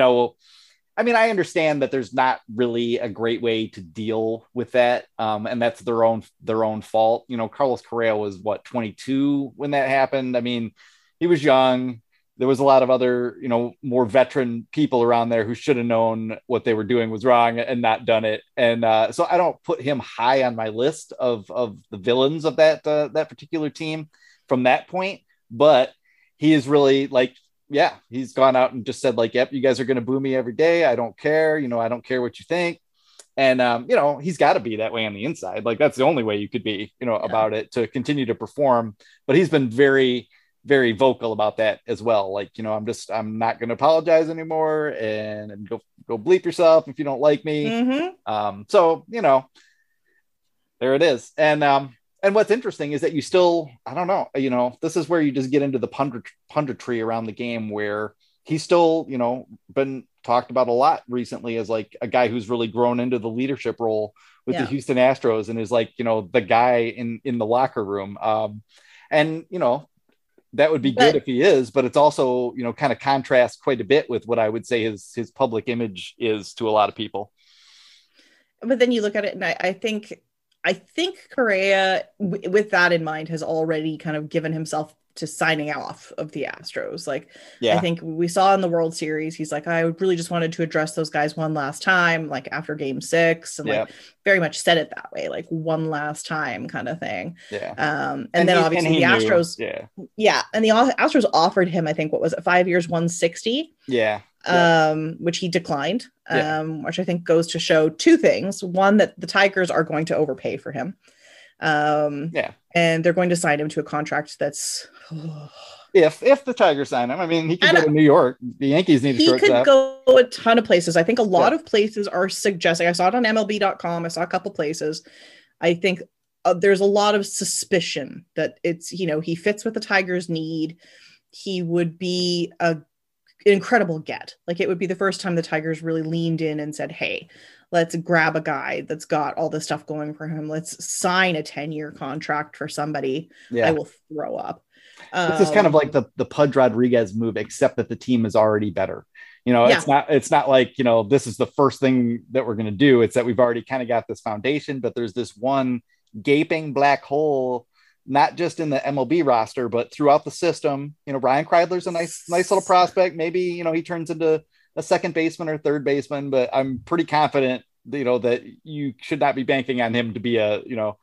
I mean, I understand that there's not really a great way to deal with that. And that's their own fault. Carlos Correa was 22 when that happened. I mean, he was young. There was a lot of other, more veteran people around there who should have known what they were doing was wrong and not done it. And so I don't put him high on my list of the villains of that particular team from that point, but he is really like, he's gone out and just said like, yep, you guys are going to boo me every day. I don't care. I don't care what you think. And, he's got to be that way on the inside. Like that's the only way you could be, about it, to continue to perform. But he's been very, very vocal about that as well. Like, I'm not going to apologize anymore, and go bleep yourself if you don't like me. Mm-hmm. So, there it is. And what's interesting is that you still, I don't know, this is where you just get into the punditry around the game, where he's still, been talked about a lot recently as like a guy who's really grown into the leadership role with the Houston Astros, and is like, the guy in the locker room. And, that would be good if he is, but it's also, kind of contrasts quite a bit with what I would say his public image is to a lot of people. But then you look at it, and I think Correa, with that in mind, has already kind of given himself to signing off of the Astros. Like, I think we saw in the World Series, he's like, I really just wanted to address those guys one last time, like after Game 6, and like very much said it that way, like one last time kind of thing. And then obviously the Astros, and the Astros offered him, I think, what was it, 5 years, 160? Which he declined, which I think goes to show two things. One, that the Tigers are going to overpay for him. And they're going to sign him to a contract that's if the Tigers sign him. I mean, he could go to New York. The Yankees need a shortstop. He could go a ton of places. I think a lot of places are suggesting. I saw it on MLB.com. I saw a couple places. I think there's a lot of suspicion that it's, he fits what the Tigers need. He would be an incredible get. Like, it would be the first time the Tigers really leaned in and said, hey, let's grab a guy that's got all this stuff going for him. Let's sign a 10-year contract for somebody. I will throw up. This is kind of like the Pudge Rodriguez move, except that the team is already better. It's not like, this is the first thing that we're going to do. It's that we've already kind of got this foundation, but there's this one gaping black hole, not just in the MLB roster, but throughout the system. Ryan Kreidler's a nice little prospect. Maybe, he turns into a second baseman or third baseman, but I'm pretty confident, that you should not be banking on him to be a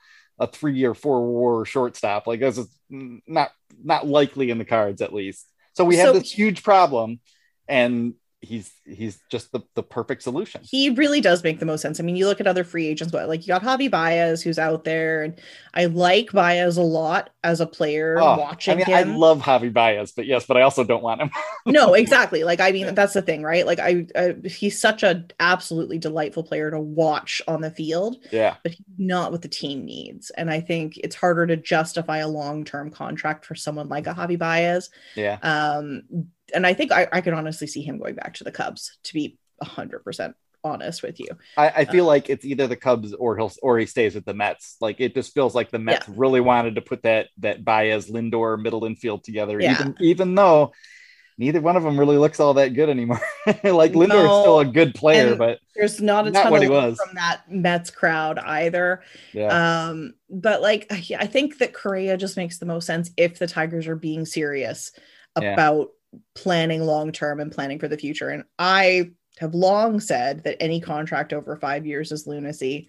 3 or 4 WAR shortstop. Like, this is not likely in the cards, at least. So we have this huge problem, and he's just the perfect solution. He really does make the most sense. I mean, you look at other free agents, but like, you got Javi Baez, who's out there, and I like Baez a lot as a player. Watching him, I love Javi Baez, but I also don't want him. No, exactly. Like, I mean, that's the thing, right? Like, he's such an absolutely delightful player to watch on the field. Yeah, but he's not what the team needs, and I think it's harder to justify a long-term contract for someone like a Javi Baez. Yeah. And I think I can honestly see him going back to the Cubs, to be 100% honest with you. I feel like it's either the Cubs or he stays with the Mets. Like, it just feels like the Mets really wanted to put that Baez Lindor middle infield together, even though neither one of them really looks all that good anymore. Like, Lindor is still a good player, but there's not a ton of love from that Mets crowd either. Yeah. But like, I think that Correa just makes the most sense if the Tigers are being serious about planning long-term and planning for the future. And I have long said that any contract over 5 years is lunacy.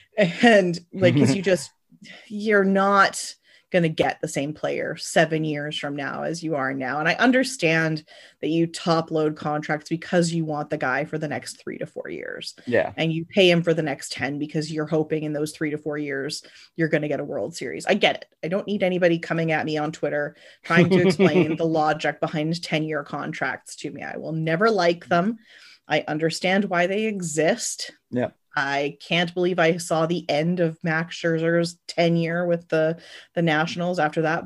And like, because you're not going to get the same player 7 years from now as you are now. And I understand that you top load contracts because you want the guy for the next 3 to 4 years. Yeah. And you pay him for the next 10 because you're hoping in those 3 to 4 years, you're going to get a World Series. I get it. I don't need anybody coming at me on Twitter trying to explain the logic behind 10-year contracts to me. I will never like them. I understand why they exist. Yeah. I can't believe I saw the end of Max Scherzer's tenure with the Nationals after that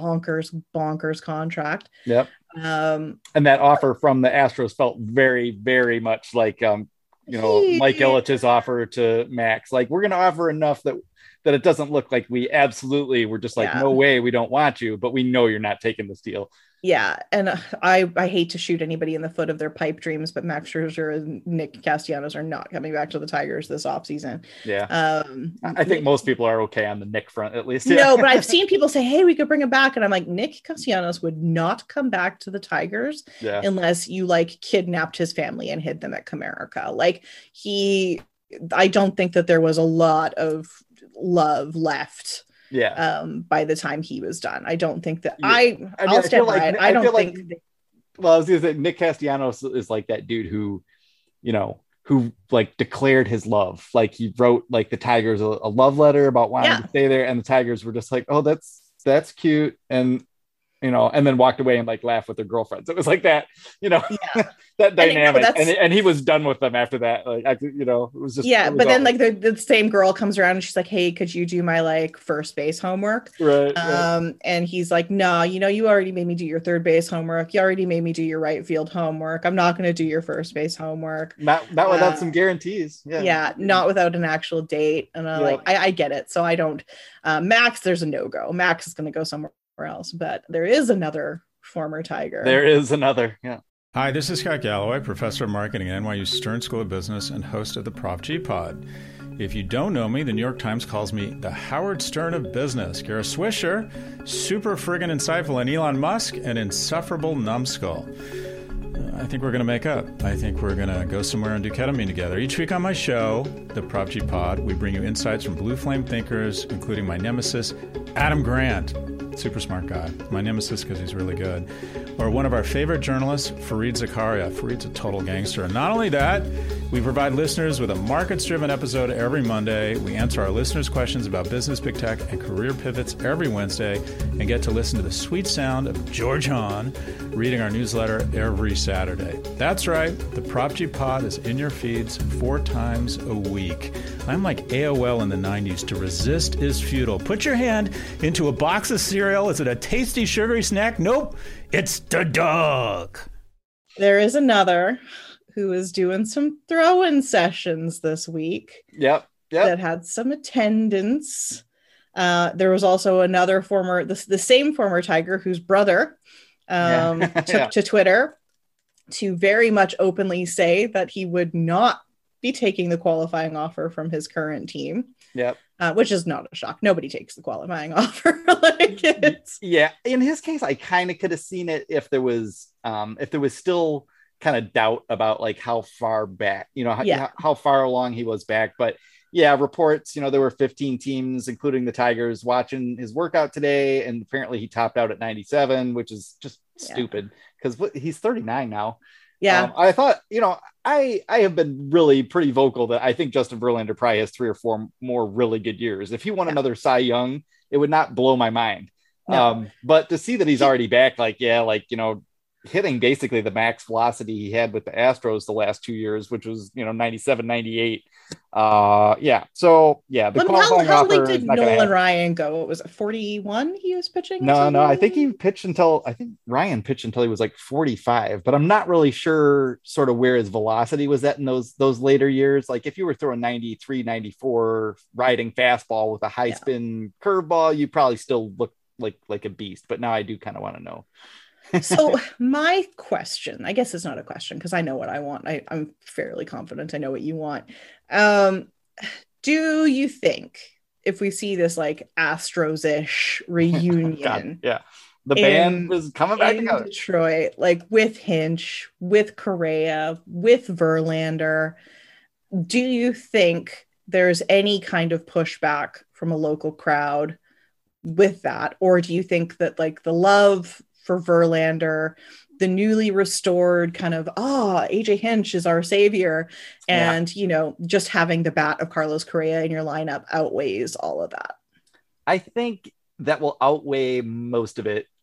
bonkers contract. Yep. And that offer from the Astros felt very, very much like, Mike Ilitch's offer to Max. Like, we're going to offer enough that it doesn't look like we absolutely were just like, no way, we don't want you, but we know you're not taking this deal. Yeah, and I hate to shoot anybody in the foot of their pipe dreams, but Max Scherzer and Nick Castellanos are not coming back to the Tigers this offseason. Yeah. I think most people are okay on the Nick front, at least. No, but I've seen people say, hey, we could bring him back. And I'm like, Nick Castellanos would not come back to the Tigers unless you kidnapped his family and hid them at Comerica. Like, I don't think that there was a lot of love left. By the time he was done, I don't think that I'll stand by it. I don't think. Well, I was gonna say Nick Castellanos is like that dude who like declared his love. Like, he wrote like the Tigers a love letter about wanting to stay there, and the Tigers were just like, oh, that's cute, and and then walked away and like laughed with their girlfriends. It was like that, that dynamic. And he was done with them after that. Like, it was just, but then like the same girl comes around and she's like, hey, could you do my like first base homework? Right. And he's like, no, you already made me do your third base homework. You already made me do your right field homework. I'm not going to do your first base homework. Not without some guarantees. Yeah. Not without an actual date. And I get it. So I don't, Max, there's a no-go. Max is going to go somewhere else, but there is another former Tiger. There is another. Yeah. Hi, this is Scott Galloway, professor of marketing at NYU Stern School of Business and host of the Prop G Pod. If you don't know me, the New York Times calls me the Howard Stern of business. Kara Swisher, super friggin' insightful, and Elon Musk, an insufferable numbskull. I think we're going to make up. I think we're going to go somewhere and do ketamine together. Each week on my show, the Prop G Pod, we bring you insights from blue flame thinkers, including my nemesis, Adam Grant. Super smart guy. My nemesis because he's really good. Or one of our favorite journalists, Fareed Zakaria. Fareed's a total gangster. And not only that, we provide listeners with a markets-driven episode every Monday. We answer our listeners' questions about business, big tech, and career pivots every Wednesday, and get to listen to the sweet sound of George Hahn reading our newsletter every Saturday. That's right. The Prop G Pod is in your feeds 4 times a week. I'm like AOL in the 90s. To resist is futile. Put your hand into a box of cereal. Is it a tasty, sugary snack? Nope. It's the dog. There is another who is doing some throw-in sessions this week. Yep. That had some attendance. There was also another the same former Tiger whose brother took to Twitter to very much openly say that he would not be taking the qualifying offer from his current team. Yep. Which is not a shock. Nobody takes the qualifying offer. Yeah. In his case, I kind of could have seen it if there was still kind of doubt about like how far back, how far along he was back. But yeah, reports, there were 15 teams, including the Tigers, watching his workout today. And apparently he topped out at 97, which is just stupid because he's 39 now. Yeah. I thought, I have been really pretty vocal that I think Justin Verlander probably has 3 or 4 more really good years. If he won another Cy Young, it would not blow my mind. No. But to see that he's already back, hitting basically the max velocity he had with the Astros the last 2 years, which was, 97, 98. So the qualifying how offer did Nolan Ryan go? What was it, 41 he was pitching? No, I think Ryan pitched until he was like 45, but I'm not really sure sort of where his velocity was at in those later years. Like if you were throwing 93, 94 riding fastball with a high spin curveball, you probably still look like a beast. But now I do kind of want to know. So my question, I guess it's not a question because I know what I want. I'm fairly confident I know what you want. Do you think if we see this like Astros-ish reunion, God, the band was coming back together, Detroit, like with Hinch, with Correa, with Verlander, do you think there's any kind of pushback from a local crowd with that, or do you think that like the love for Verlander, the newly restored kind of AJ Hinch is our savior, and just having the bat of Carlos Correa in your lineup outweighs all of that? I think that will outweigh most of it.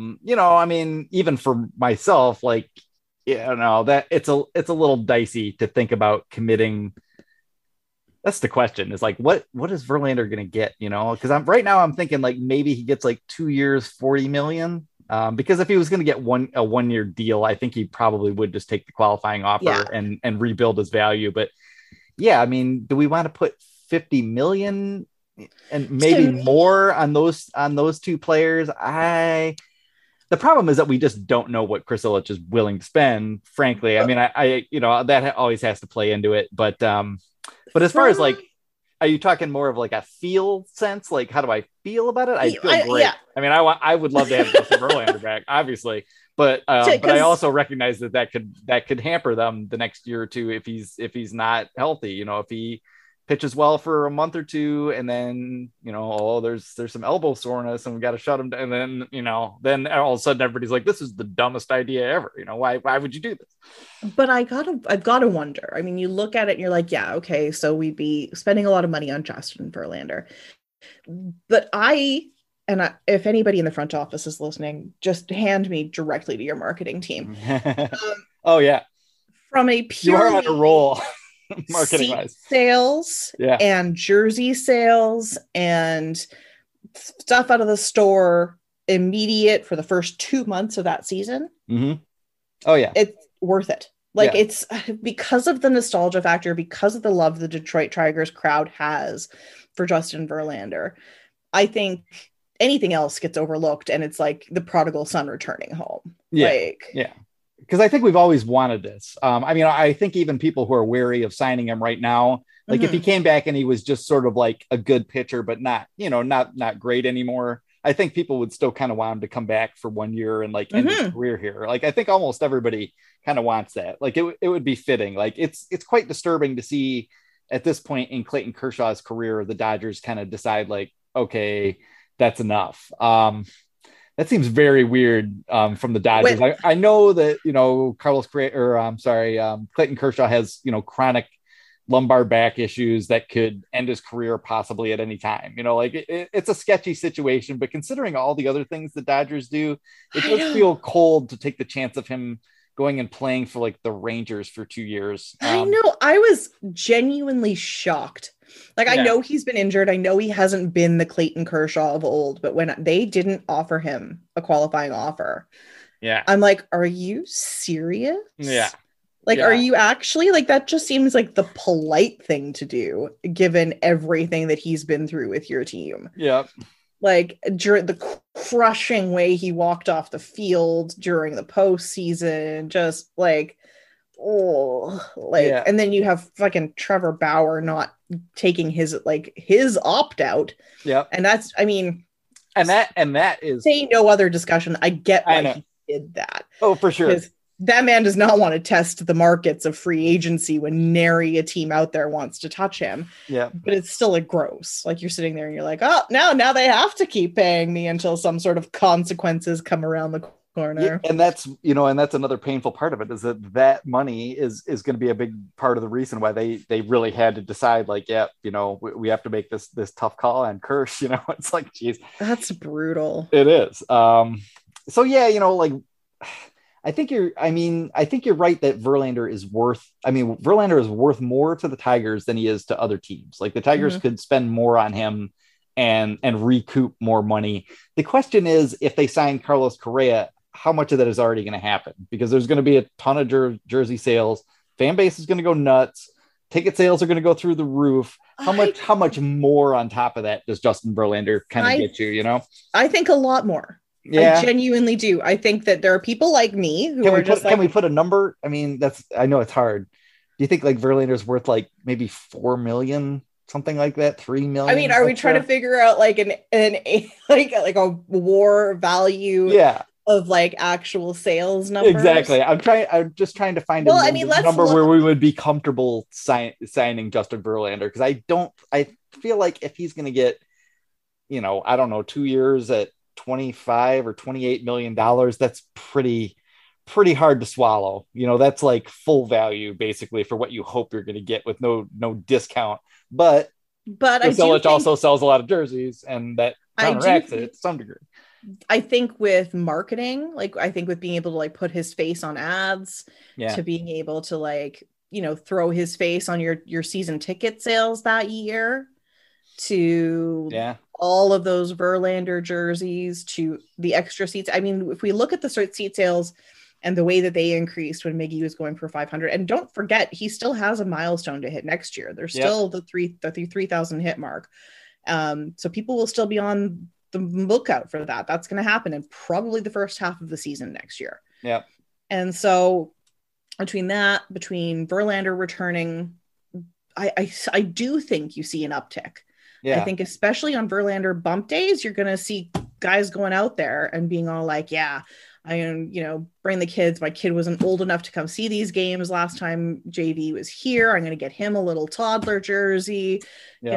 Even for myself, that it's a little dicey to think about committing. That's the question, is like, what is Verlander going to get, because I'm thinking like maybe he gets like 2 years, $40 million. Because if he was going to get a 1 year deal, I think he probably would just take the qualifying offer and rebuild his value. But do we want to put 50 million and maybe more on those 2 players? The problem is that we just don't know what Chris Ilitch is willing to spend, frankly. I mean, that always has to play into it. But as far as like, are you talking more of like a feel sense? Like, how do I feel about it? I feel great. Yeah. I mean, I would love to have Justin Verlander back, obviously, but I also recognize that could hamper them the next year or two if he's not healthy. If he pitches well for a month or two, and then there's some elbow soreness, and we got to shut him down. And then all of a sudden everybody's like, this is the dumbest idea ever. Why would you do this? But I've got to wonder. I mean, you look at it and you're like, yeah, okay, so we'd be spending a lot of money on Justin Verlander. But if anybody in the front office is listening, just hand me directly to your marketing team. Oh yeah, from a pure, you are on a roll. Marketing wise, sales and jersey sales and stuff out of the store immediate for the first 2 months of that season. Mm-hmm. Oh yeah, it's worth it. Like it's because of the nostalgia factor, because of the love the Detroit Tigers crowd has for Justin Verlander. I think anything else gets overlooked, and it's like the prodigal son returning home. Because I think we've always wanted this. I think even people who are wary of signing him right now, like if he came back and he was just sort of like a good pitcher, but not great anymore, I think people would still kind of want him to come back for 1 year and like end his career here. Like, I think almost everybody kind of wants that. Like it would be fitting. Like it's quite disturbing to see at this point in Clayton Kershaw's career, the Dodgers kind of decide like, okay, that's enough. That seems very weird from the Dodgers. I know that, Carlos Correa, or I'm sorry, Clayton Kershaw has, chronic lumbar back issues that could end his career possibly at any time. It's a sketchy situation, but considering all the other things the Dodgers do, it does feel cold to take the chance of him going and playing for like the Rangers for 2 years. I know. I was genuinely shocked. I know he's been injured. I know he hasn't been the Clayton Kershaw of old, but when they didn't offer him a qualifying offer, I'm like, are you serious? Yeah. Are you actually that just seems like the polite thing to do given everything that he's been through with your team. Yeah. During the crushing way he walked off the field during the postseason, just and then you have fucking Trevor Bauer not taking his opt out. Yeah. And that's, and that is say no other discussion. I get why he did that. Oh, for sure. That man does not want to test the markets of free agency when nary a team out there wants to touch him. Yeah. But it's still gross. You're sitting there and you're like, oh, now they have to keep paying me until some sort of consequences come around the corner. Yeah, and that's, and that's another painful part of it, is that money is going to be a big part of the reason why they really had to decide we have to make this tough call on Kersh. It's like, geez, that's brutal. It is. So yeah, I think you're right that Verlander is worth more to the Tigers than he is to other teams. The Tigers could spend more on him and recoup more money. The question is, if they sign Carlos Correa, how much of that is already going to happen? Because there's going to be a ton of jersey sales. Fan base is going to go nuts. Ticket sales are going to go through the roof. How much more on top of that does Justin Verlander kind of get you? I think a lot more. Yeah. I genuinely do. I think that there are people like me who can we put a number? I know it's hard. Do you think Verlander's worth maybe 4 million, something like that, 3 million? Are we trying to figure out a war value? Yeah. Of actual sales numbers? Exactly. I'm just trying to find a number where we would be comfortable signing Justin Verlander, because I feel like if he's going to get, 2 years at 25 or 28 million dollars, that's pretty hard to swallow. That's full value basically for what you hope you're going to get with no discount. But Yelich also sells a lot of jerseys, and that counteracts it to some degree. I think with marketing, I think with being able to put his face on ads, to being able to throw his face on your season ticket sales that year, to all of those Verlander jerseys, to the extra seats. If we look at the seat sales and the way that they increased when Miggy was going for 500, and don't forget, he still has a milestone to hit next year. There's still the 3,000 hit mark. So people will still be on the lookout for that. That's going to happen in probably the first half of the season next year. Yeah. And so between Verlander returning, I do think you see an uptick. Yeah. I think especially on Verlander bump days, you're going to see guys going out there and being all bring the kids. My kid wasn't old enough to come see these games last time JV was here. I'm going to get him a little toddler jersey. Yeah.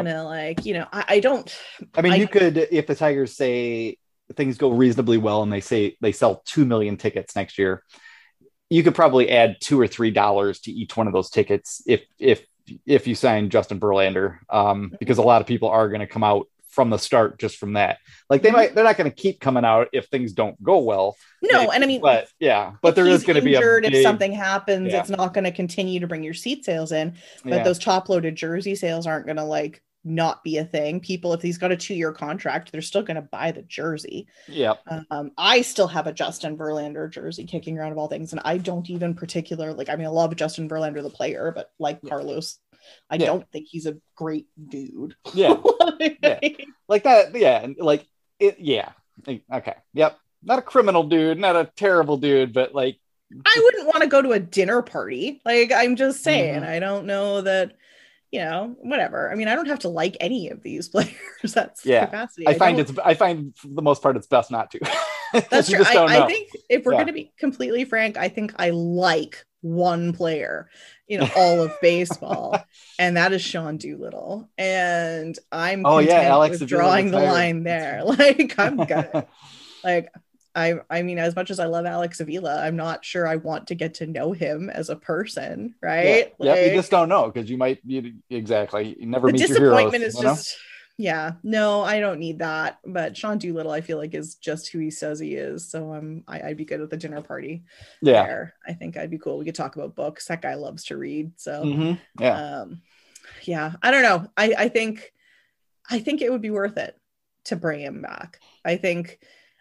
You could, if the Tigers say things go reasonably well and they say they sell 2 million tickets next year, you could probably add $2 or $3 to each one of those tickets if you sign Justin Verlander, because a lot of people are going to come out from the start just from that. They're not going to keep coming out if things don't go well. No, but there is going to be if something happens, it's not going to continue to bring your seat sales in. But those top loaded jersey sales aren't going to not be a thing. People, if he's got a 2-year contract, they're still going to buy the jersey. Yeah. I still have a Justin Verlander jersey kicking around of all things, and I don't even I love Justin Verlander the player, but Carlos, I don't think he's a great dude. Yeah. Like that. Yeah. Okay. Yep. Not a criminal dude, not a terrible dude, but I wouldn't want to go to a dinner party. I'm just saying, I don't know that, whatever. I don't have to like any of these players. That's capacity. I find for the most part, it's best not to. That's true. I think if we're going to be completely frank, I think I like one player in all of baseball, and that is Sean Doolittle. And I'm content Alex with drawing the line there. Like, I'm good. Like, I mean, as much as I love Alex Avila, I'm not sure I want to get to know him as a person, right? Yeah, you just don't know, because you might be exactly. You never meet your heroes. The disappointment is just, no, I don't need that. But Sean Doolittle, I feel like, is just who he says he is. So I'd be good with the dinner party. Yeah, there. I think I'd be cool. We could talk about books. That guy loves to read. So I don't know. I think it would be worth it to bring him back. I think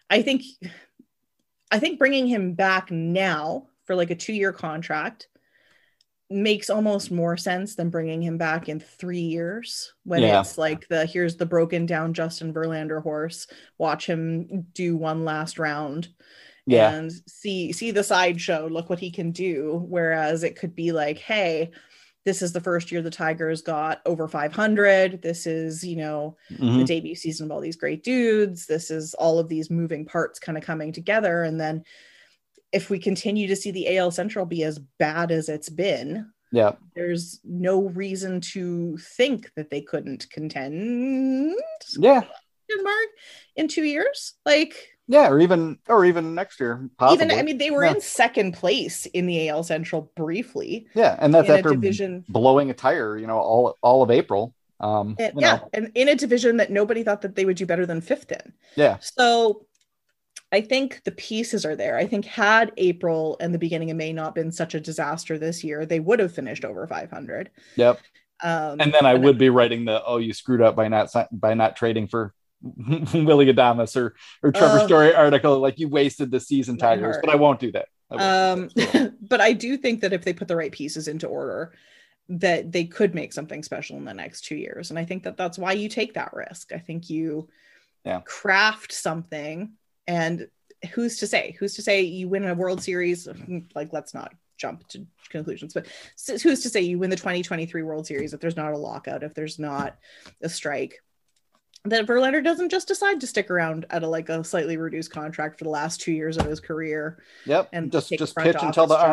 bringing him back now for like a 2-year contract makes almost more sense than bringing him back in 3 years when it's like here's the broken down Justin Verlander horse. Watch him do one last round and see the sideshow. Look what he can do. Whereas it could be like, hey, this is the first year the Tigers got over 500. This is, the debut season of all these great dudes. This is all of these moving parts kind of coming together. And then if we continue to see the AL Central be as bad as it's been, there's no reason to think that they couldn't contend. Mark, in 2 years. Like, or even next year, possibly. Even, I mean, they were in second place in the AL Central briefly. Yeah, and that's after blowing a tire, all of April. And in a division that nobody thought that they would do better than fifth in. Yeah. So I think the pieces are there. I think had April and the beginning of May not been such a disaster this year, they would have finished over 500. Yep. And then I would be writing you screwed up by not trading for Willy Adames or Trevor Story article, like you wasted the season, Tigers. But I won't do that. But I do think that if they put the right pieces into order, that they could make something special in the next 2 years. And I think that that's why you take that risk. I think you craft something. And who's to say you win a World Series? Like, let's not jump to conclusions, but who's to say you win the 2023 World Series if there's not a lockout, if there's not a strike, that Verlander doesn't just decide to stick around at a slightly reduced contract for the last 2 years of his career. Yep. And just pitch until the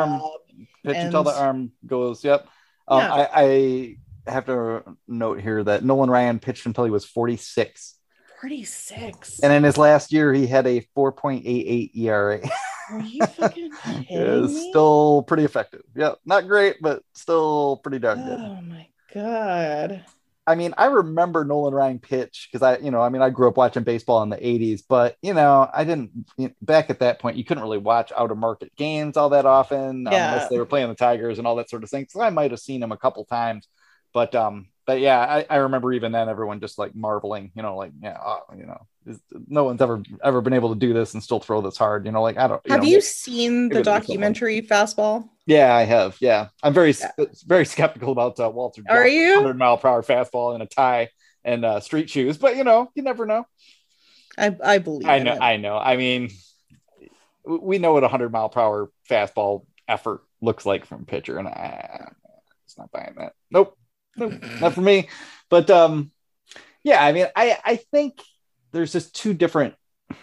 arm goes. Yep. I have to note here that Nolan Ryan pitched until he was 46. 46. And in his last year, he had a 4.88 ERA. Are you fucking kidding me? Still pretty effective. Yeah, not great, but still pretty darn good. Oh my God. I mean, I remember Nolan Ryan pitch because I grew up watching baseball in the 80s, but I didn't back at that point. You couldn't really watch out of market games all that often unless they were playing the Tigers and all that sort of thing. So I might have seen him a couple times, but yeah, I remember even then everyone just like marveling, no one's ever been able to do this and still throw this hard. Have you seen the documentary Fastball? Yeah, I have. Yeah, I'm very skeptical about Walter. Are you 100-mile-per-hour fastball in a tie and street shoes? But you never know. I believe. I know. I mean, we know what 100-mile-per-hour fastball effort looks like from a pitcher, and it's not buying that. Nope, not for me. But yeah, I mean, I think there's just two different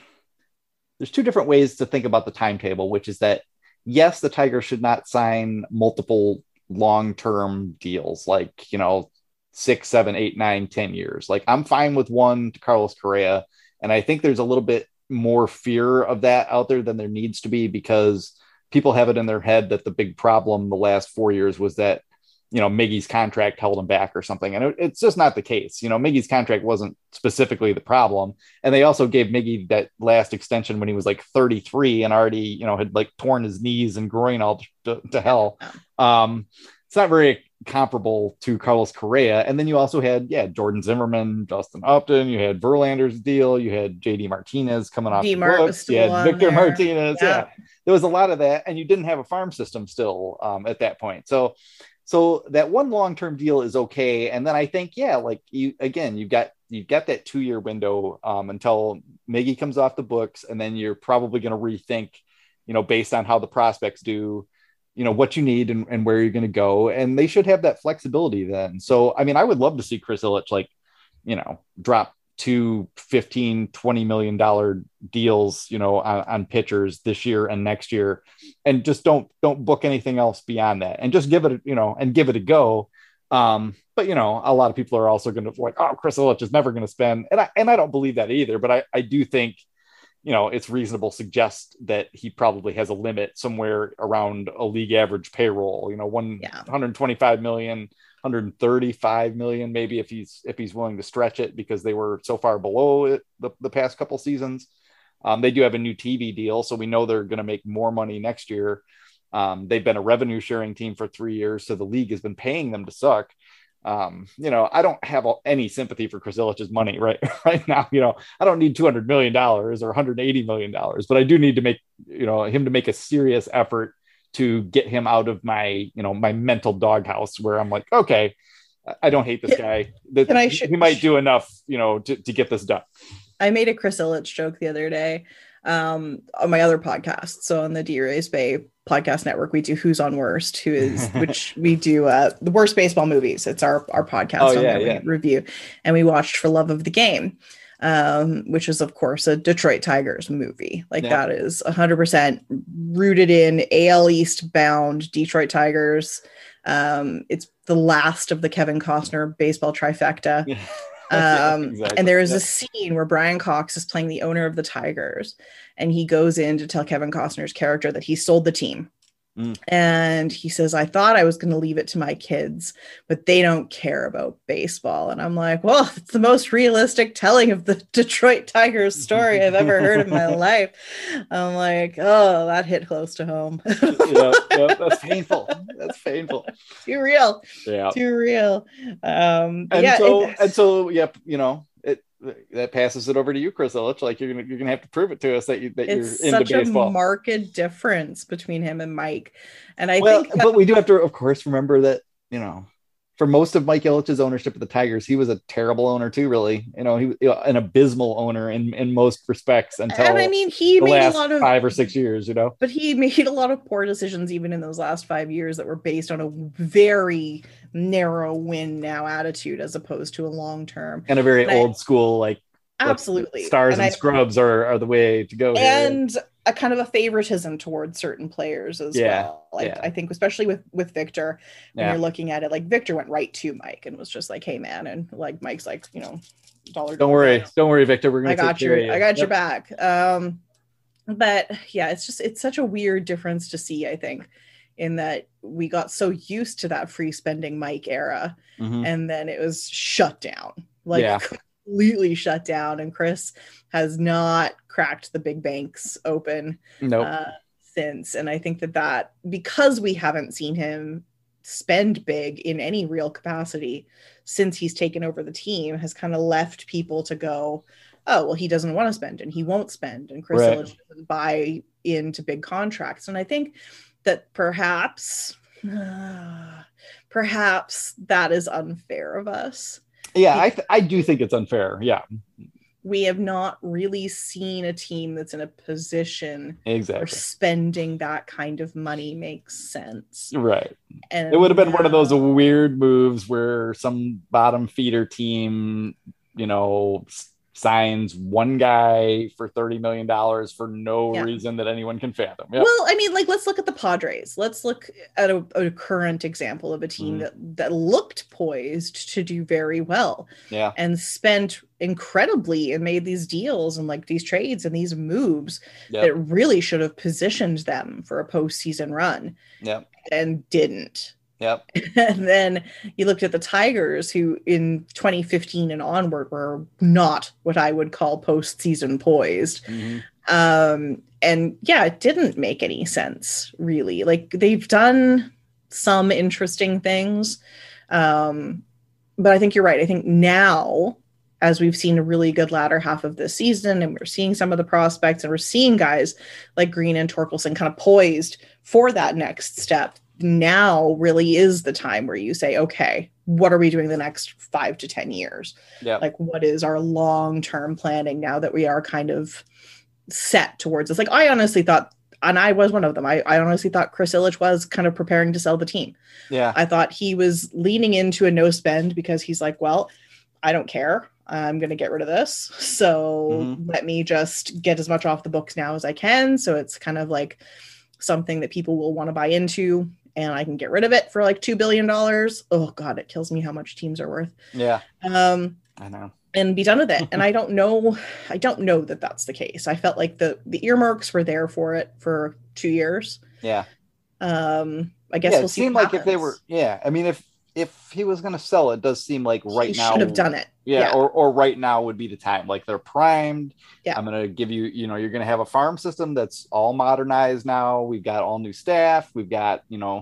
ways to think about the timetable, which is that yes, the Tigers should not sign multiple long-term deals, like 6, 7, 8, 9, 10 years. Like, I'm fine with one to Carlos Correa, and I think there's a little bit more fear of that out there than there needs to be, because people have it in their head that the big problem the last 4 years was that Miggy's contract held him back or something. And it's just not the case. Miggy's contract wasn't specifically the problem. And they also gave Miggy that last extension when he was like 33 and already, had like torn his knees and groin all to hell. It's not very comparable to Carlos Correa. And then you also had, Jordan Zimmerman, Justin Upton, you had Verlander's deal, you had JD Martinez coming off the books, you had Victor Martinez. Yeah. There was a lot of that. And you didn't have a farm system still at that point. So that one long-term deal is okay. And then I think, you've got that 2-year window until Miggy comes off the books. And then you're probably going to rethink, based on how the prospects do, what you need and where you're going to go. And they should have that flexibility then. So, I mean, I would love to see Chris Ilitch, drop two $15-20 million deals, on pitchers this year and next year, and just don't book anything else beyond that, and just give it, and give it a go. But a lot of people are also going to like, oh, Chris Ilitch is never going to spend, and I don't believe that either. But I do think, it's reasonable to suggest that he probably has a limit somewhere around a league average payroll. 125 million. 135 million, maybe, if he's willing to stretch it, because they were so far below it the past couple seasons. They do have a new TV deal, so we know they're going to make more money next year. They've been a revenue sharing team for 3 years, so the league has been paying them to suck. I don't have any sympathy for Chris Ilitch's money right now. I don't need $200 million or $180 million, but I do need to make, him to make a serious effort to get him out of my, my mental doghouse, where I'm like, okay, I don't hate this guy. He might do enough, to get this done. I made a Chris Ilitch joke the other day on my other podcast. So on the D-Race Bay podcast network, we do Who's on Worst, which we do the worst baseball movies. It's our podcast review. And we watched For Love of the Game, which is, of course, a Detroit Tigers movie. That is 100% rooted in AL East bound Detroit Tigers. It's the last of the Kevin Costner baseball trifecta. Exactly. And there is a scene where Brian Cox is playing the owner of the Tigers, and he goes in to tell Kevin Costner's character that he sold the team. And he says, I thought I was going to leave it to my kids, but they don't care about baseball. And I'm like, well, it's the most realistic telling of the Detroit Tigers story I've ever heard in my life. I'm like, oh, that hit close to home. That's painful. That's painful. Too real. Yeah. Too real. That passes it over to you, Chris Ilitch. Like, you're gonna have to prove it to us that you're into baseball. It's such a marked difference between him and Mike, and but we do have to, of course, remember that for most of Mike Ilitch's ownership of the Tigers, he was a terrible owner too. Really, he was an abysmal owner in most respects until he made last a lot of 5 or 6 years. But he made a lot of poor decisions even in those last 5 years that were based on a very narrow win now attitude, as opposed to a long term and a very old school, like, absolutely, stars and scrubs are the way to go and here. A kind of a favoritism towards certain players as well. I think especially with Victor, when you're looking at it, like, Victor went right to Mike and was just like, hey man, and like Mike's like, dollar. Don't worry, Victor, we're gonna I got your back. But yeah, it's such a weird difference to see, I think, in that we got so used to that free spending Mike era, and then it was shut down, completely shut down. And Chris has not cracked the big banks open since. And I think that because we haven't seen him spend big in any real capacity since he's taken over the team, has kind of left people to go, oh, well, he doesn't want to spend and he won't spend. And Chris Ilitch doesn't buy into big contracts. And I think that perhaps that is unfair of us. Yeah, I do think it's unfair. Yeah. We have not really seen a team that's in a position where spending that kind of money makes sense. Right. And it would have been one of those weird moves where some bottom feeder team, signs one guy for $30 million for no reason that anyone can fathom. Yep. Well, let's look at the Padres. Let's look at a current example of a team that looked poised to do very well. Yeah. And spent incredibly and made these deals and these trades and these moves that really should have positioned them for a postseason run. Yeah. And didn't. Yep. And then you looked at the Tigers, who in 2015 and onward were not what I would call postseason poised. And it didn't make any sense, really. They've done some interesting things. But I think you're right. I think now, as we've seen a really good latter half of this season, and we're seeing some of the prospects, and we're seeing guys like Green and Torkelson kind of poised for that next step, now really is the time where you say, okay, what are we doing the next 5 to 10 years? Yeah. What is our long-term planning now that we are kind of set towards this? I honestly thought, and I was one of them, I honestly thought Chris Ilitch was kind of preparing to sell the team. Yeah. I thought he was leaning into a no spend because he's like, well, I don't care. I'm going to get rid of this. So let me just get as much off the books now as I can. So it's kind of like something that people will want to buy into, and I can get rid of it for like $2 billion. Oh God, it kills me how much teams are worth. Yeah. I know. And be done with it. And I don't know that that's the case. I felt like the earmarks were there for it for 2 years. Yeah. I guess we'll see. It seemed like if they were, I mean, if he was going to sell it, does seem like right now should have done it. Yeah. Or right now would be the time. Like they're primed. Yeah. I'm going to give you, you're going to have a farm system that's all modernized now. We've got all new staff. We've got,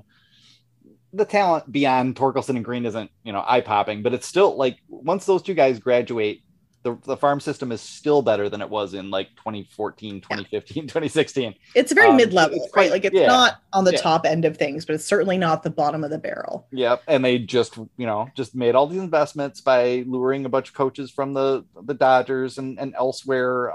the talent beyond Torkelson and Green isn't, eye popping, but it's still like once those two guys graduate, the farm system is still better than it was in like 2014, 2015, 2016. It's very mid-level, right? Like it's not on the top end of things, but it's certainly not the bottom of the barrel. Yep. And they just made all these investments by luring a bunch of coaches from the Dodgers and elsewhere,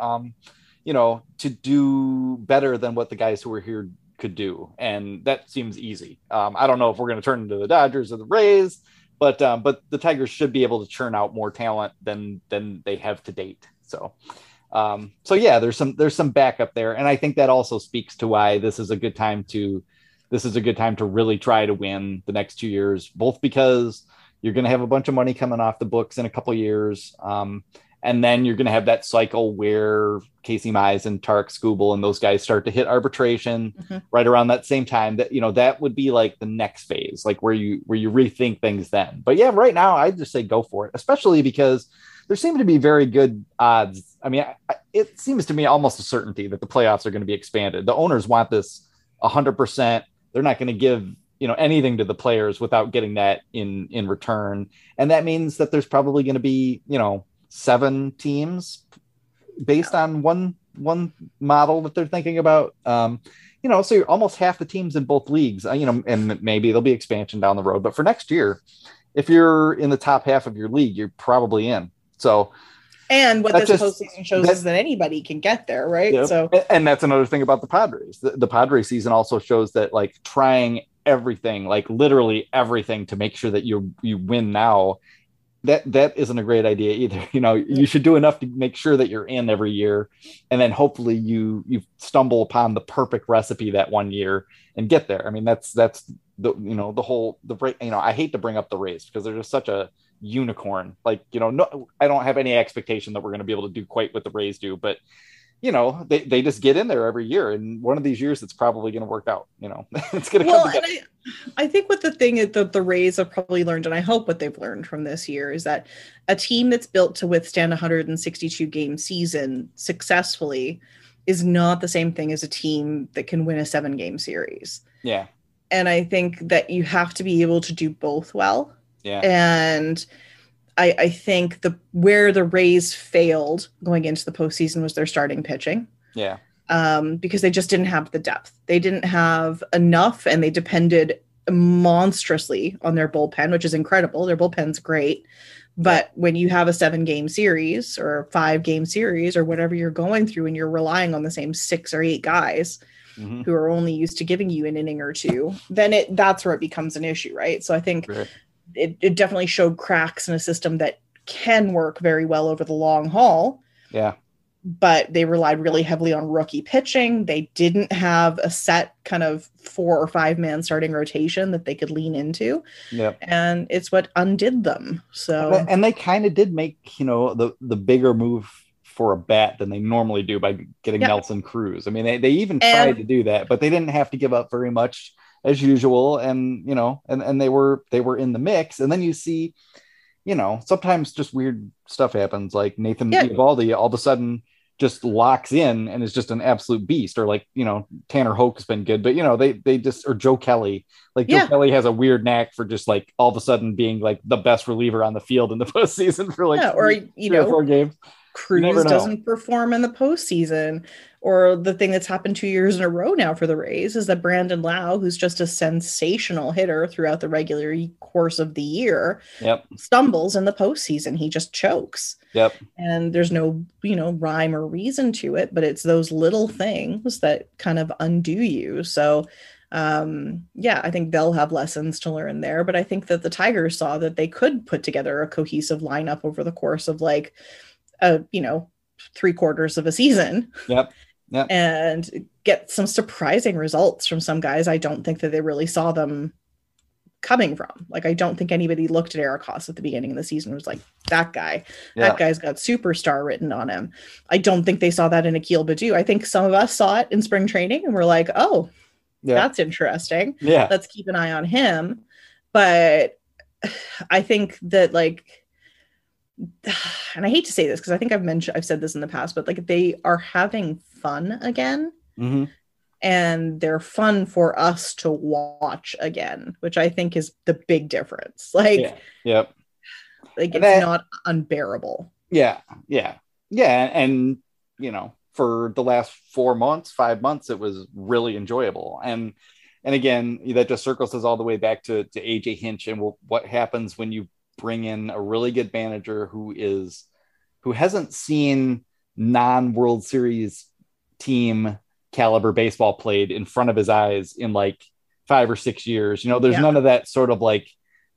to do better than what the guys who were here could do. And that seems easy. I don't know if we're going to turn into the Dodgers or the Rays, but the Tigers should be able to churn out more talent than they have to date. So there's some backup there. And I think that also speaks to why this is a good time to really try to win the next 2 years, both because you're going to have a bunch of money coming off the books in a couple of years. And then you're going to have that cycle where Casey Mize and Tarek Skubal and those guys start to hit arbitration right around that same time. That that would be like the next phase, like where you rethink things then. But yeah, right now I'd just say go for it, especially because there seem to be very good odds. I mean, it seems to me almost a certainty that the playoffs are going to be expanded. The owners want this 100%. They're not going to give anything to the players without getting that in return, and that means that there's probably going to be 7 teams based on one model that they're thinking about. So you're almost half the teams in both leagues, and maybe there'll be expansion down the road, but for next year, if you're in the top half of your league, you're probably in. So, and what this postseason shows is that anybody can get there, right? Yep. So, and that's another thing about the Padres. The Padres season also shows that like trying everything, like literally everything to make sure that you win now, that isn't a great idea either. You should do enough to make sure that you're in every year, and then hopefully you stumble upon the perfect recipe that one year and get there. I mean, that's I hate to bring up the Rays because they're just such a unicorn. Like, no, I don't have any expectation that we're going to be able to do quite what the Rays do, but they just get in there every year, and one of these years it's probably going to work out. It's going to come together. And I think what the thing is that the Rays have probably learned, and I hope what they've learned from this year is that a team that's built to withstand a 162 game season successfully is not the same thing as a team that can win a 7 game series. Yeah. And I think that you have to be able to do both well. Yeah. And I think where the Rays failed going into the postseason was their starting pitching. Yeah. Because they just didn't have the depth. They didn't have enough, and they depended monstrously on their bullpen, which is incredible. Their bullpen's great. But when you have a 7 game series or 5 game series or whatever you're going through, and you're relying on the same 6 or 8 guys who are only used to giving you an inning or two, then that's where it becomes an issue, right? So I think it definitely showed cracks in a system that can work very well over the long haul. Yeah. But they relied really heavily on rookie pitching. They didn't have a set kind of 4 or 5 man starting rotation that they could lean into. Yep. And it's what undid them. So, and they kind of did make, the bigger move for a bat than they normally do by getting Nelson Cruz. I mean, they even tried to do that, but they didn't have to give up very much as usual. And, and they were in the mix. And then you see, sometimes just weird stuff happens, like Nathan Eovaldi all of a sudden just locks in and is just an absolute beast, or like, Tanner Hoke has been good, but they just, or Joe Kelly, Joe Kelly has a weird knack for just like all of a sudden being like the best reliever on the field in the postseason for like 3 or 4 games. Cruz doesn't perform in the postseason. Or the thing that's happened 2 years in a row now for the Rays is that Brandon Lau, who's just a sensational hitter throughout the regular course of the year, stumbles in the postseason. He just chokes. Yep. And there's no, rhyme or reason to it, but it's those little things that kind of undo you. So Yeah, I think they'll have lessons to learn there, but I think that the Tigers saw that they could put together a cohesive lineup over the course of like a, 3/4 of a season. Yep. And get some surprising results from some guys. I don't think that they really saw them coming from. Like, I don't think anybody looked at Eric Haas at the beginning of the season and was like, that guy's got superstar written on him. I don't think they saw that in Akil Baddoo. I think some of us saw it in spring training and we're like, oh, that's interesting. Yeah. Let's keep an eye on him. But I think that, like, and I hate to say this because I think I've said this in the past, but like, they are having fun again. Mm-hmm. And they're fun for us to watch again, which I think is the big difference. Like, yep. Like, it's not unbearable. Yeah. And, for the last 5 months, it was really enjoyable. And again, that just circles us all the way back to AJ Hinch and what happens when you bring in a really good manager who hasn't seen non-World Series team caliber baseball played in front of his eyes in like 5 or 6 years. There's none of that sort of like,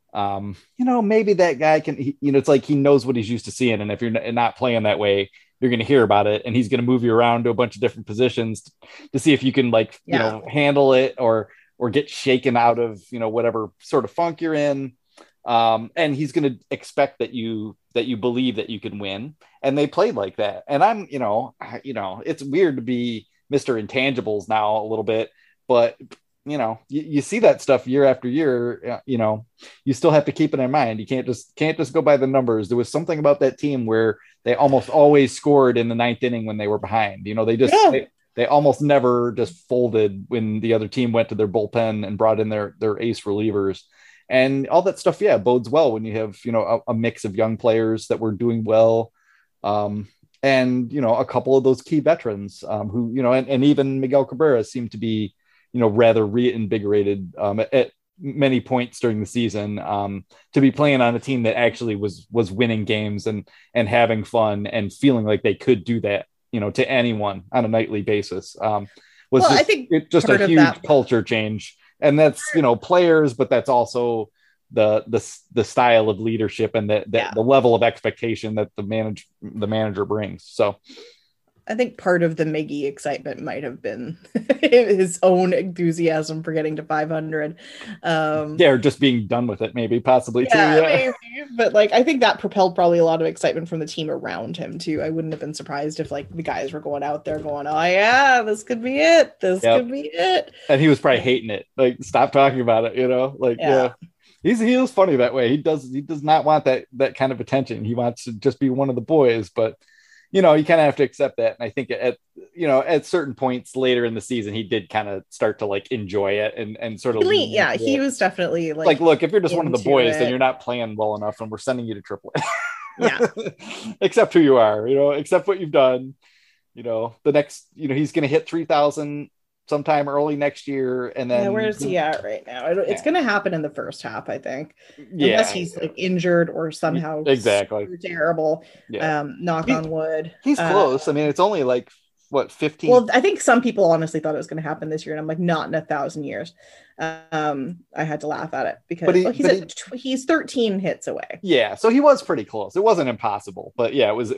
maybe that guy can, it's like he knows what he's used to seeing. And if you're not playing that way, you're going to hear about it. And he's going to move you around to a bunch of different positions to see if you can handle it or get shaken out of, whatever sort of funk you're in. And he's going to expect that you believe that you can win. And they played like that. And I'm, it's weird to be Mr. Intangibles now a little bit, but you see that stuff year after year, you still have to keep it in mind. You can't just go by the numbers. There was something about that team where they almost always scored in the 9th inning when they were behind. They almost never just folded when the other team went to their bullpen and brought in their ace relievers. And all that stuff, bodes well when you have, a mix of young players that were doing well. And, a couple of those key veterans who, and even Miguel Cabrera seemed to be, rather reinvigorated at many points during the season to be playing on a team that actually was winning games and having fun and feeling like they could do that, to anyone on a nightly basis. I think just a huge culture change. And that's, players, but that's also the style of leadership and the level of expectation that the manager brings. So I think part of the Miggy excitement might have been his own enthusiasm for getting to 500. Or just being done with it, possibly too. Yeah, maybe. But like, I think that propelled probably a lot of excitement from the team around him too. I wouldn't have been surprised if like the guys were going out there going, "Oh yeah, this could be it. This could be it." And he was probably hating it. Like, stop talking about it. He was funny that way. He does not want that kind of attention. He wants to just be one of the boys, but you kind of have to accept that. And I think at certain points later in the season, he did kind of start to like enjoy it and sort of he was definitely like, look, if you're just one of the boys, then you're not playing well enough, and we're sending you to AAA. Yeah. Accept who you are, accept what you've done. The next, he's going to hit 3,000 sometime early next year, and then where is he at right now? It's going to happen in the first half, I think, unless he's like injured or somehow exactly terrible. Knock on wood, he's close. I mean, it's only like what, 15. Well, I think some people honestly thought it was going to happen this year, and I'm like, not in 1,000 years. I had to laugh at it because he's 13 hits away. Yeah, so he was pretty close. It wasn't impossible, but it was.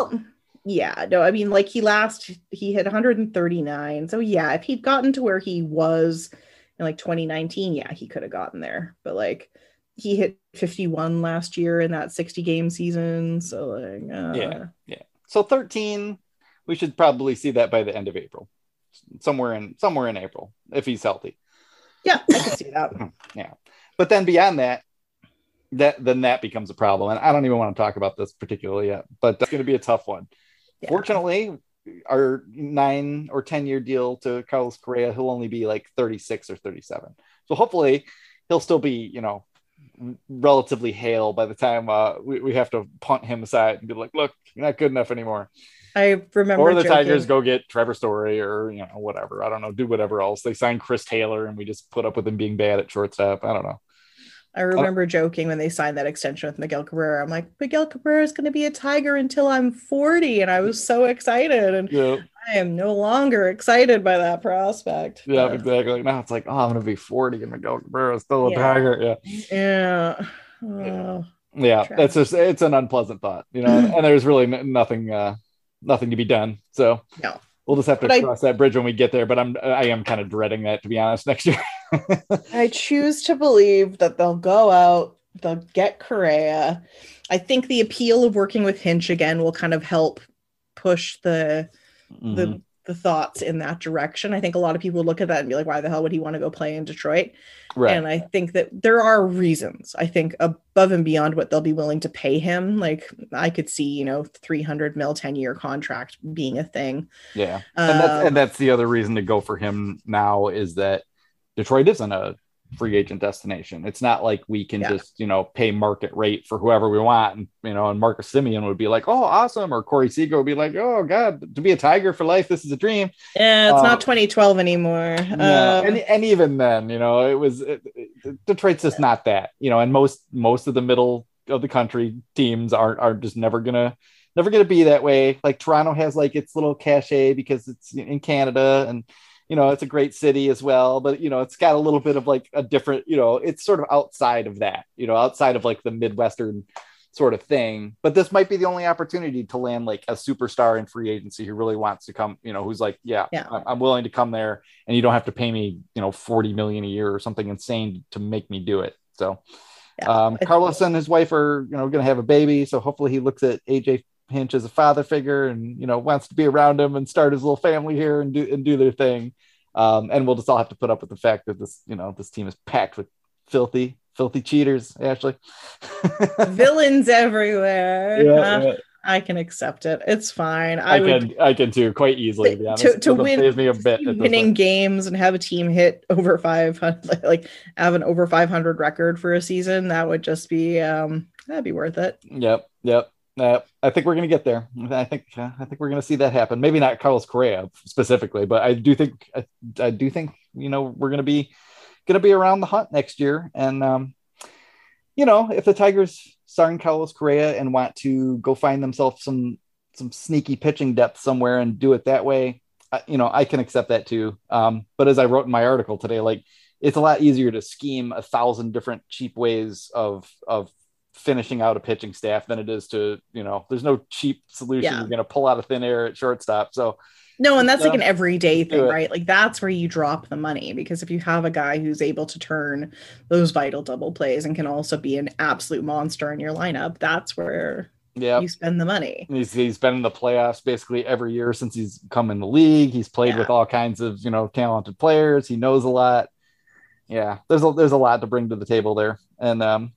Yeah, no, I mean, like he hit 139. So yeah, if he'd gotten to where he was in like 2019, he could have gotten there. But like he hit 51 last year in that 60 game season. So like, So 13, we should probably see that by the end of April, somewhere in April, if he's healthy. Yeah, I can see that. Yeah, but then beyond that, that becomes a problem. And I don't even want to talk about this particularly yet, but that's going to be a tough one. Yeah. Fortunately, our 9 or 10 year deal to Carlos Correa, he'll only be like 36 or 37. So hopefully he'll still be, relatively hale by the time we have to punt him aside and be like, look, you're not good enough anymore. I remember. Or the Tigers go get Trevor Story or, whatever. I don't know, do whatever else. They signed Chris Taylor and we just put up with him being bad at shortstop. I don't know. I remember joking when they signed that extension with Miguel Cabrera. I'm like, Miguel Cabrera is going to be a Tiger until I'm 40. And I was so excited. And I am no longer excited by that prospect. Yeah, but exactly. Now it's like, oh, I'm going to be 40 and Miguel Cabrera is still a Tiger. Yeah. That's just, it's an unpleasant thought, and there's really nothing to be done. So no. We'll just have to cross that bridge when we get there, but I am kind of dreading that, to be honest, next year. I choose to believe that they'll go out, they'll get Correa. I think the appeal of working with Hinch again will kind of help push the thoughts in that direction. I think a lot of people look at that and be like, why the hell would he want to go play in Detroit? Right. And I think that there are reasons, I think, above and beyond what they'll be willing to pay him. Like I could see, $300 million 10-year contract being a thing. Yeah. And that's the other reason to go for him now, is that Detroit isn't a free agent destination. It's not like we can just, pay market rate for whoever we want. And Marcus Semien would be like, oh, awesome. Or Corey Seager would be like, oh God, to be a Tiger for life. This is a dream. Yeah. It's not 2012 anymore. And even then, Detroit's just not that, and most of the middle of the country teams are just never gonna be that way. Like Toronto has like its little cachet because it's in Canada, and it's a great city as well, but it's got a little bit of like a different, it's sort of outside of that, outside of like the Midwestern sort of thing. But this might be the only opportunity to land like a superstar in free agency who really wants to come, who's like, I'm willing to come there, and you don't have to pay me, $40 million a year or something insane to make me do it. So Carlos and his wife are, going to have a baby. So hopefully he looks at AJ Hinch as a father figure and, wants to be around him and start his little family here and do their thing. And we'll just all have to put up with the fact that this team is packed with filthy cheaters, Ashley. Villains everywhere. I can accept it. It's fine. I can too, quite easily, to be honest. To win, saves me a bit winning games and have a team hit over 500, like have an over 500 record for a season, that would just be that'd be worth it. Yep. I think we're going to get there. I think we're going to see that happen. Maybe not Carlos Correa specifically, but I do think we're going to be around the hunt next year. And if the Tigers sign Carlos Correa and want to go find themselves some sneaky pitching depth somewhere and do it that way, I can accept that too. But as I wrote in my article today, like it's a lot easier to scheme 1,000 different cheap ways of finishing out a pitching staff than it is to, there's no cheap solution you're going to pull out of thin air at shortstop. So no, and that's like an everyday thing, right? Like that's where you drop the money, because if you have a guy who's able to turn those vital double plays and can also be an absolute monster in your lineup, that's where you spend the money. He's been in the playoffs basically every year since he's come in the league. He's played with all kinds of, talented players. He knows a lot. Yeah, there's a lot to bring to the table there. And,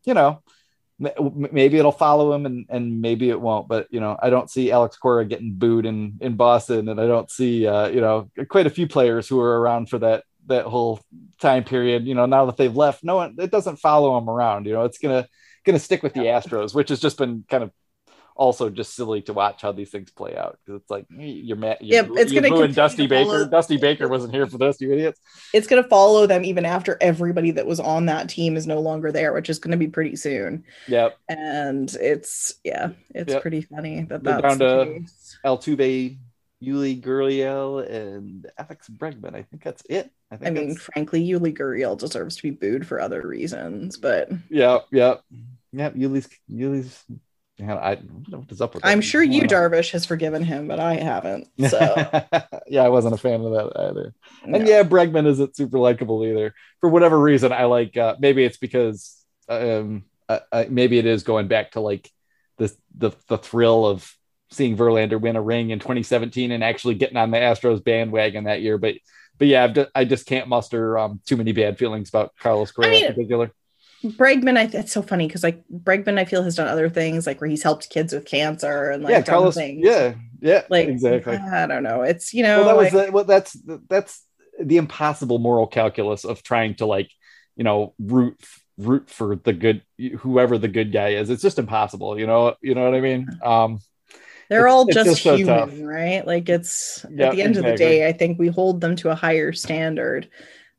maybe it'll follow him and maybe it won't, but I don't see Alex Cora getting booed in Boston, and I don't see quite a few players who are around for that whole time period. Now that they've left, it doesn't follow them around. It's gonna stick with the Astros, which has just been kind of also just silly to watch how these things play out, because it's like you're mad. It's going to booing Dusty Baker. Dusty Baker wasn't here for this, you idiots. It's going to follow them even after everybody that was on that team is no longer there, which is going to be pretty soon. Yep. And it's pretty funny that's down to Altuve, Yuli Gurriel, and Alex Bregman. I think that's it. I mean, frankly, Yuli Gurriel deserves to be booed for other reasons, but Yep. Yuli's. I don't know what is up with I'm sure Darvish has forgiven him, but I haven't. So I wasn't a fan of that either. No. And Bregman isn't super likable either. For whatever reason, I like maybe it's because maybe it is going back to like the thrill of seeing Verlander win a ring in 2017 and actually getting on the Astros bandwagon that year. But I just can't muster too many bad feelings about Carlos Correa in particular. Bregman, it's so funny because like Bregman, I feel has done other things like where he's helped kids with cancer and like Carlos, things. Like exactly. I don't know. It's that's the impossible moral calculus of trying to like root for the good, whoever the good guy is. It's just impossible. You know what I mean? They're all just human, right? Like it's at the end of the day, I think we hold them to a higher standard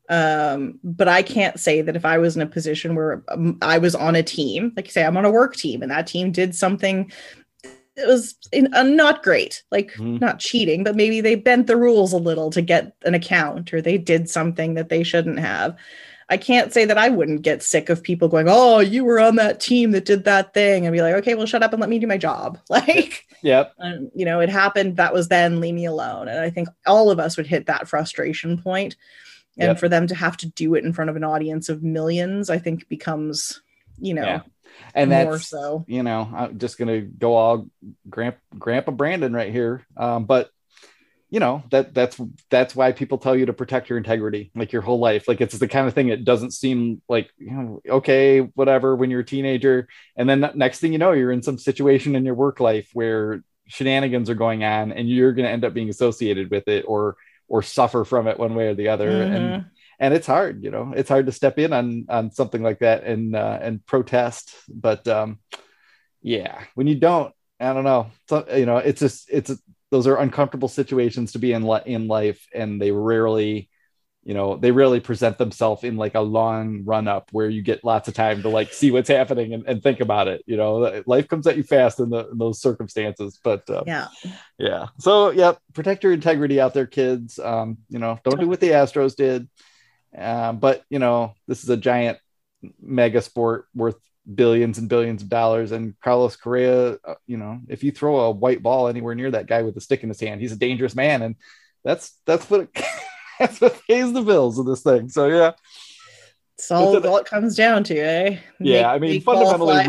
But I can't say that if I was in a position where I was on a team, like say I'm on a work team and that team did something that was not great, like not cheating, but maybe they bent the rules a little to get an account, or they did something that they shouldn't have. I can't say that I wouldn't get sick of people going, oh, you were on that team that did that thing, and be like, okay, well, shut up and let me do my job. Like, yep. You know, it happened. That was then, leave me alone. And I think all of us would hit that frustration point. And for them to have to do it in front of an audience of millions, I think becomes, you know, and more that's, so, you know, I'm just going to go all Grandpa Brandon right here. But you know, that's why people tell you to protect your integrity, like your whole life. Like it's the kind of thing that doesn't seem like, you know, okay, whatever, when you're a teenager. And then next thing you know, you're in some situation in your work life where shenanigans are going on and you're going to end up being associated with it or suffer from it one way or the other. And it's hard, you know, it's hard to step in on something like that and protest. But yeah, when you don't, I don't know. So, you know, those are uncomfortable situations to be in life, and they rarely present themselves in like a long run up where you get lots of time to like see what's happening and think about it. You know, life comes at you fast in those circumstances. But yeah. So protect your integrity out there, kids. You know, don't do what the Astros did. But you know, this is a giant mega sport worth billions and billions of dollars, and Carlos Correa, you know, if you throw a white ball anywhere near that guy with a stick in his hand, he's a dangerous man, and that's what that's what pays the bills of this thing. So yeah, it's all it comes down to, eh? I mean, fundamentally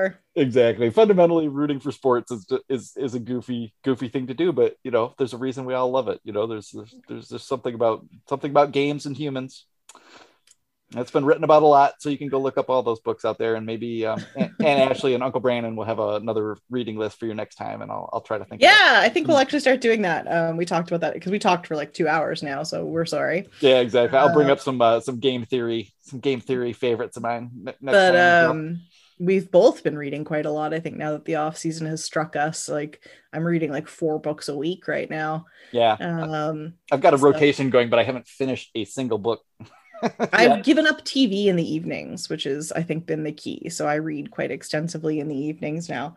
rooting for sports is a goofy thing to do, but you know, there's a reason we all love it. You know, there's something about games and humans. It's been written about a lot, so you can go look up all those books out there, and maybe Aunt Ashley and Uncle Brandon will have another reading list for you next time, and I'll try to think. Yeah, I think we'll actually start doing that. We talked about that because we talked for like 2 hours now, so we're sorry. Yeah, exactly. I'll bring up some game theory favorites of mine next time. We've both been reading quite a lot. I think now that the off season has struck us, like I'm reading like 4 books a week right now. Yeah, I've got a rotation going, but I haven't finished a single book. I've given up TV in the evenings, which is, I think, been the key. So I read quite extensively in the evenings now,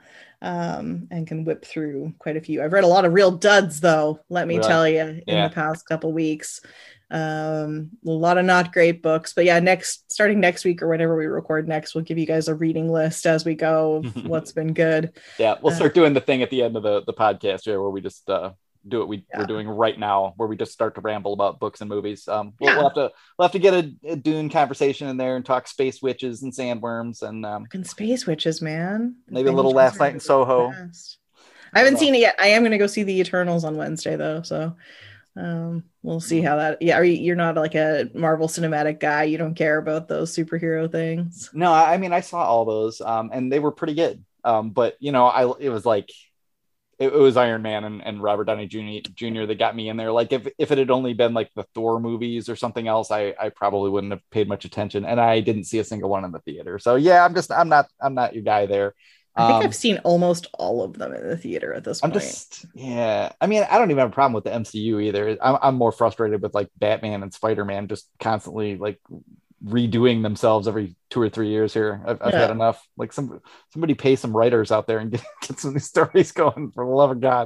and can whip through quite a few. I've read a lot of real duds, though, let me tell you, in the past couple weeks. A lot of not great books, but starting next week or whenever we record next, we'll give you guys a reading list as we go of what's been good. Yeah, we'll start doing the thing at the end of the podcast here where we just do what we're doing right now, where we just start to ramble about books and movies. We'll have to get a Dune conversation in there and talk space witches and sandworms and space witches, man. Maybe a little Last Night in Soho. I haven't seen it yet. I am going to go see the Eternals on Wednesday though, so we'll see how that. Yeah, you're not like a Marvel Cinematic guy. You don't care about those superhero things. No, I mean, I saw all those, and they were pretty good. But you know, it was like. It was Iron Man and Robert Downey Jr. that got me in there. Like if it had only been like the Thor movies or something else, I probably wouldn't have paid much attention. And I didn't see a single one in the theater. So yeah, I'm not your guy there. I think I've seen almost all of them in the theater at this point. I mean, I don't even have a problem with the MCU either. I'm more frustrated with like Batman and Spider-Man just constantly like redoing themselves every 2 or 3 years here. I've had enough. Like somebody pay some writers out there and get some new stories going, for the love of God.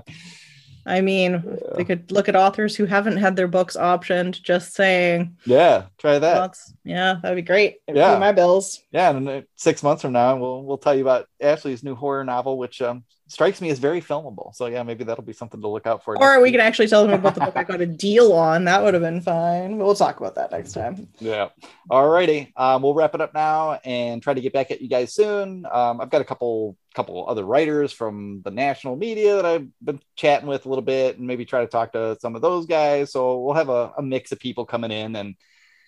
I mean, they could look at authors who haven't had their books optioned, just saying. Yeah, try that. That'd be great. It'd pay my bills. Yeah, and 6 months from now, we'll tell you about Ashley's new horror novel, which strikes me as very filmable. So yeah, maybe that'll be something to look out for. Or we can actually tell them about the book I got a deal on. That would have been fine. We'll talk about that next time. Yeah. All righty. We'll wrap it up now and try to get back at you guys soon. I've got a couple other writers from the national media that I've been chatting with a little bit, and maybe try to talk to some of those guys. So we'll have a mix of people coming in, and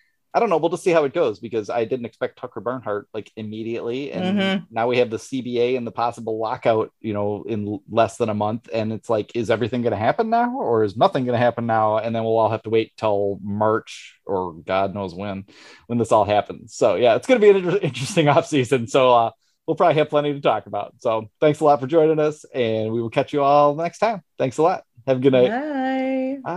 I don't know. We'll just see how it goes, because I didn't expect Tucker Bernhardt like immediately. And now we have the CBA and the possible lockout, you know, in less than a month. And it's like, is everything going to happen now, or is nothing going to happen now? And then we'll all have to wait till March or God knows when this all happens. So yeah, it's going to be an interesting off season. So we'll probably have plenty to talk about. So thanks a lot for joining us, and we will catch you all next time. Thanks a lot. Have a good night. Bye.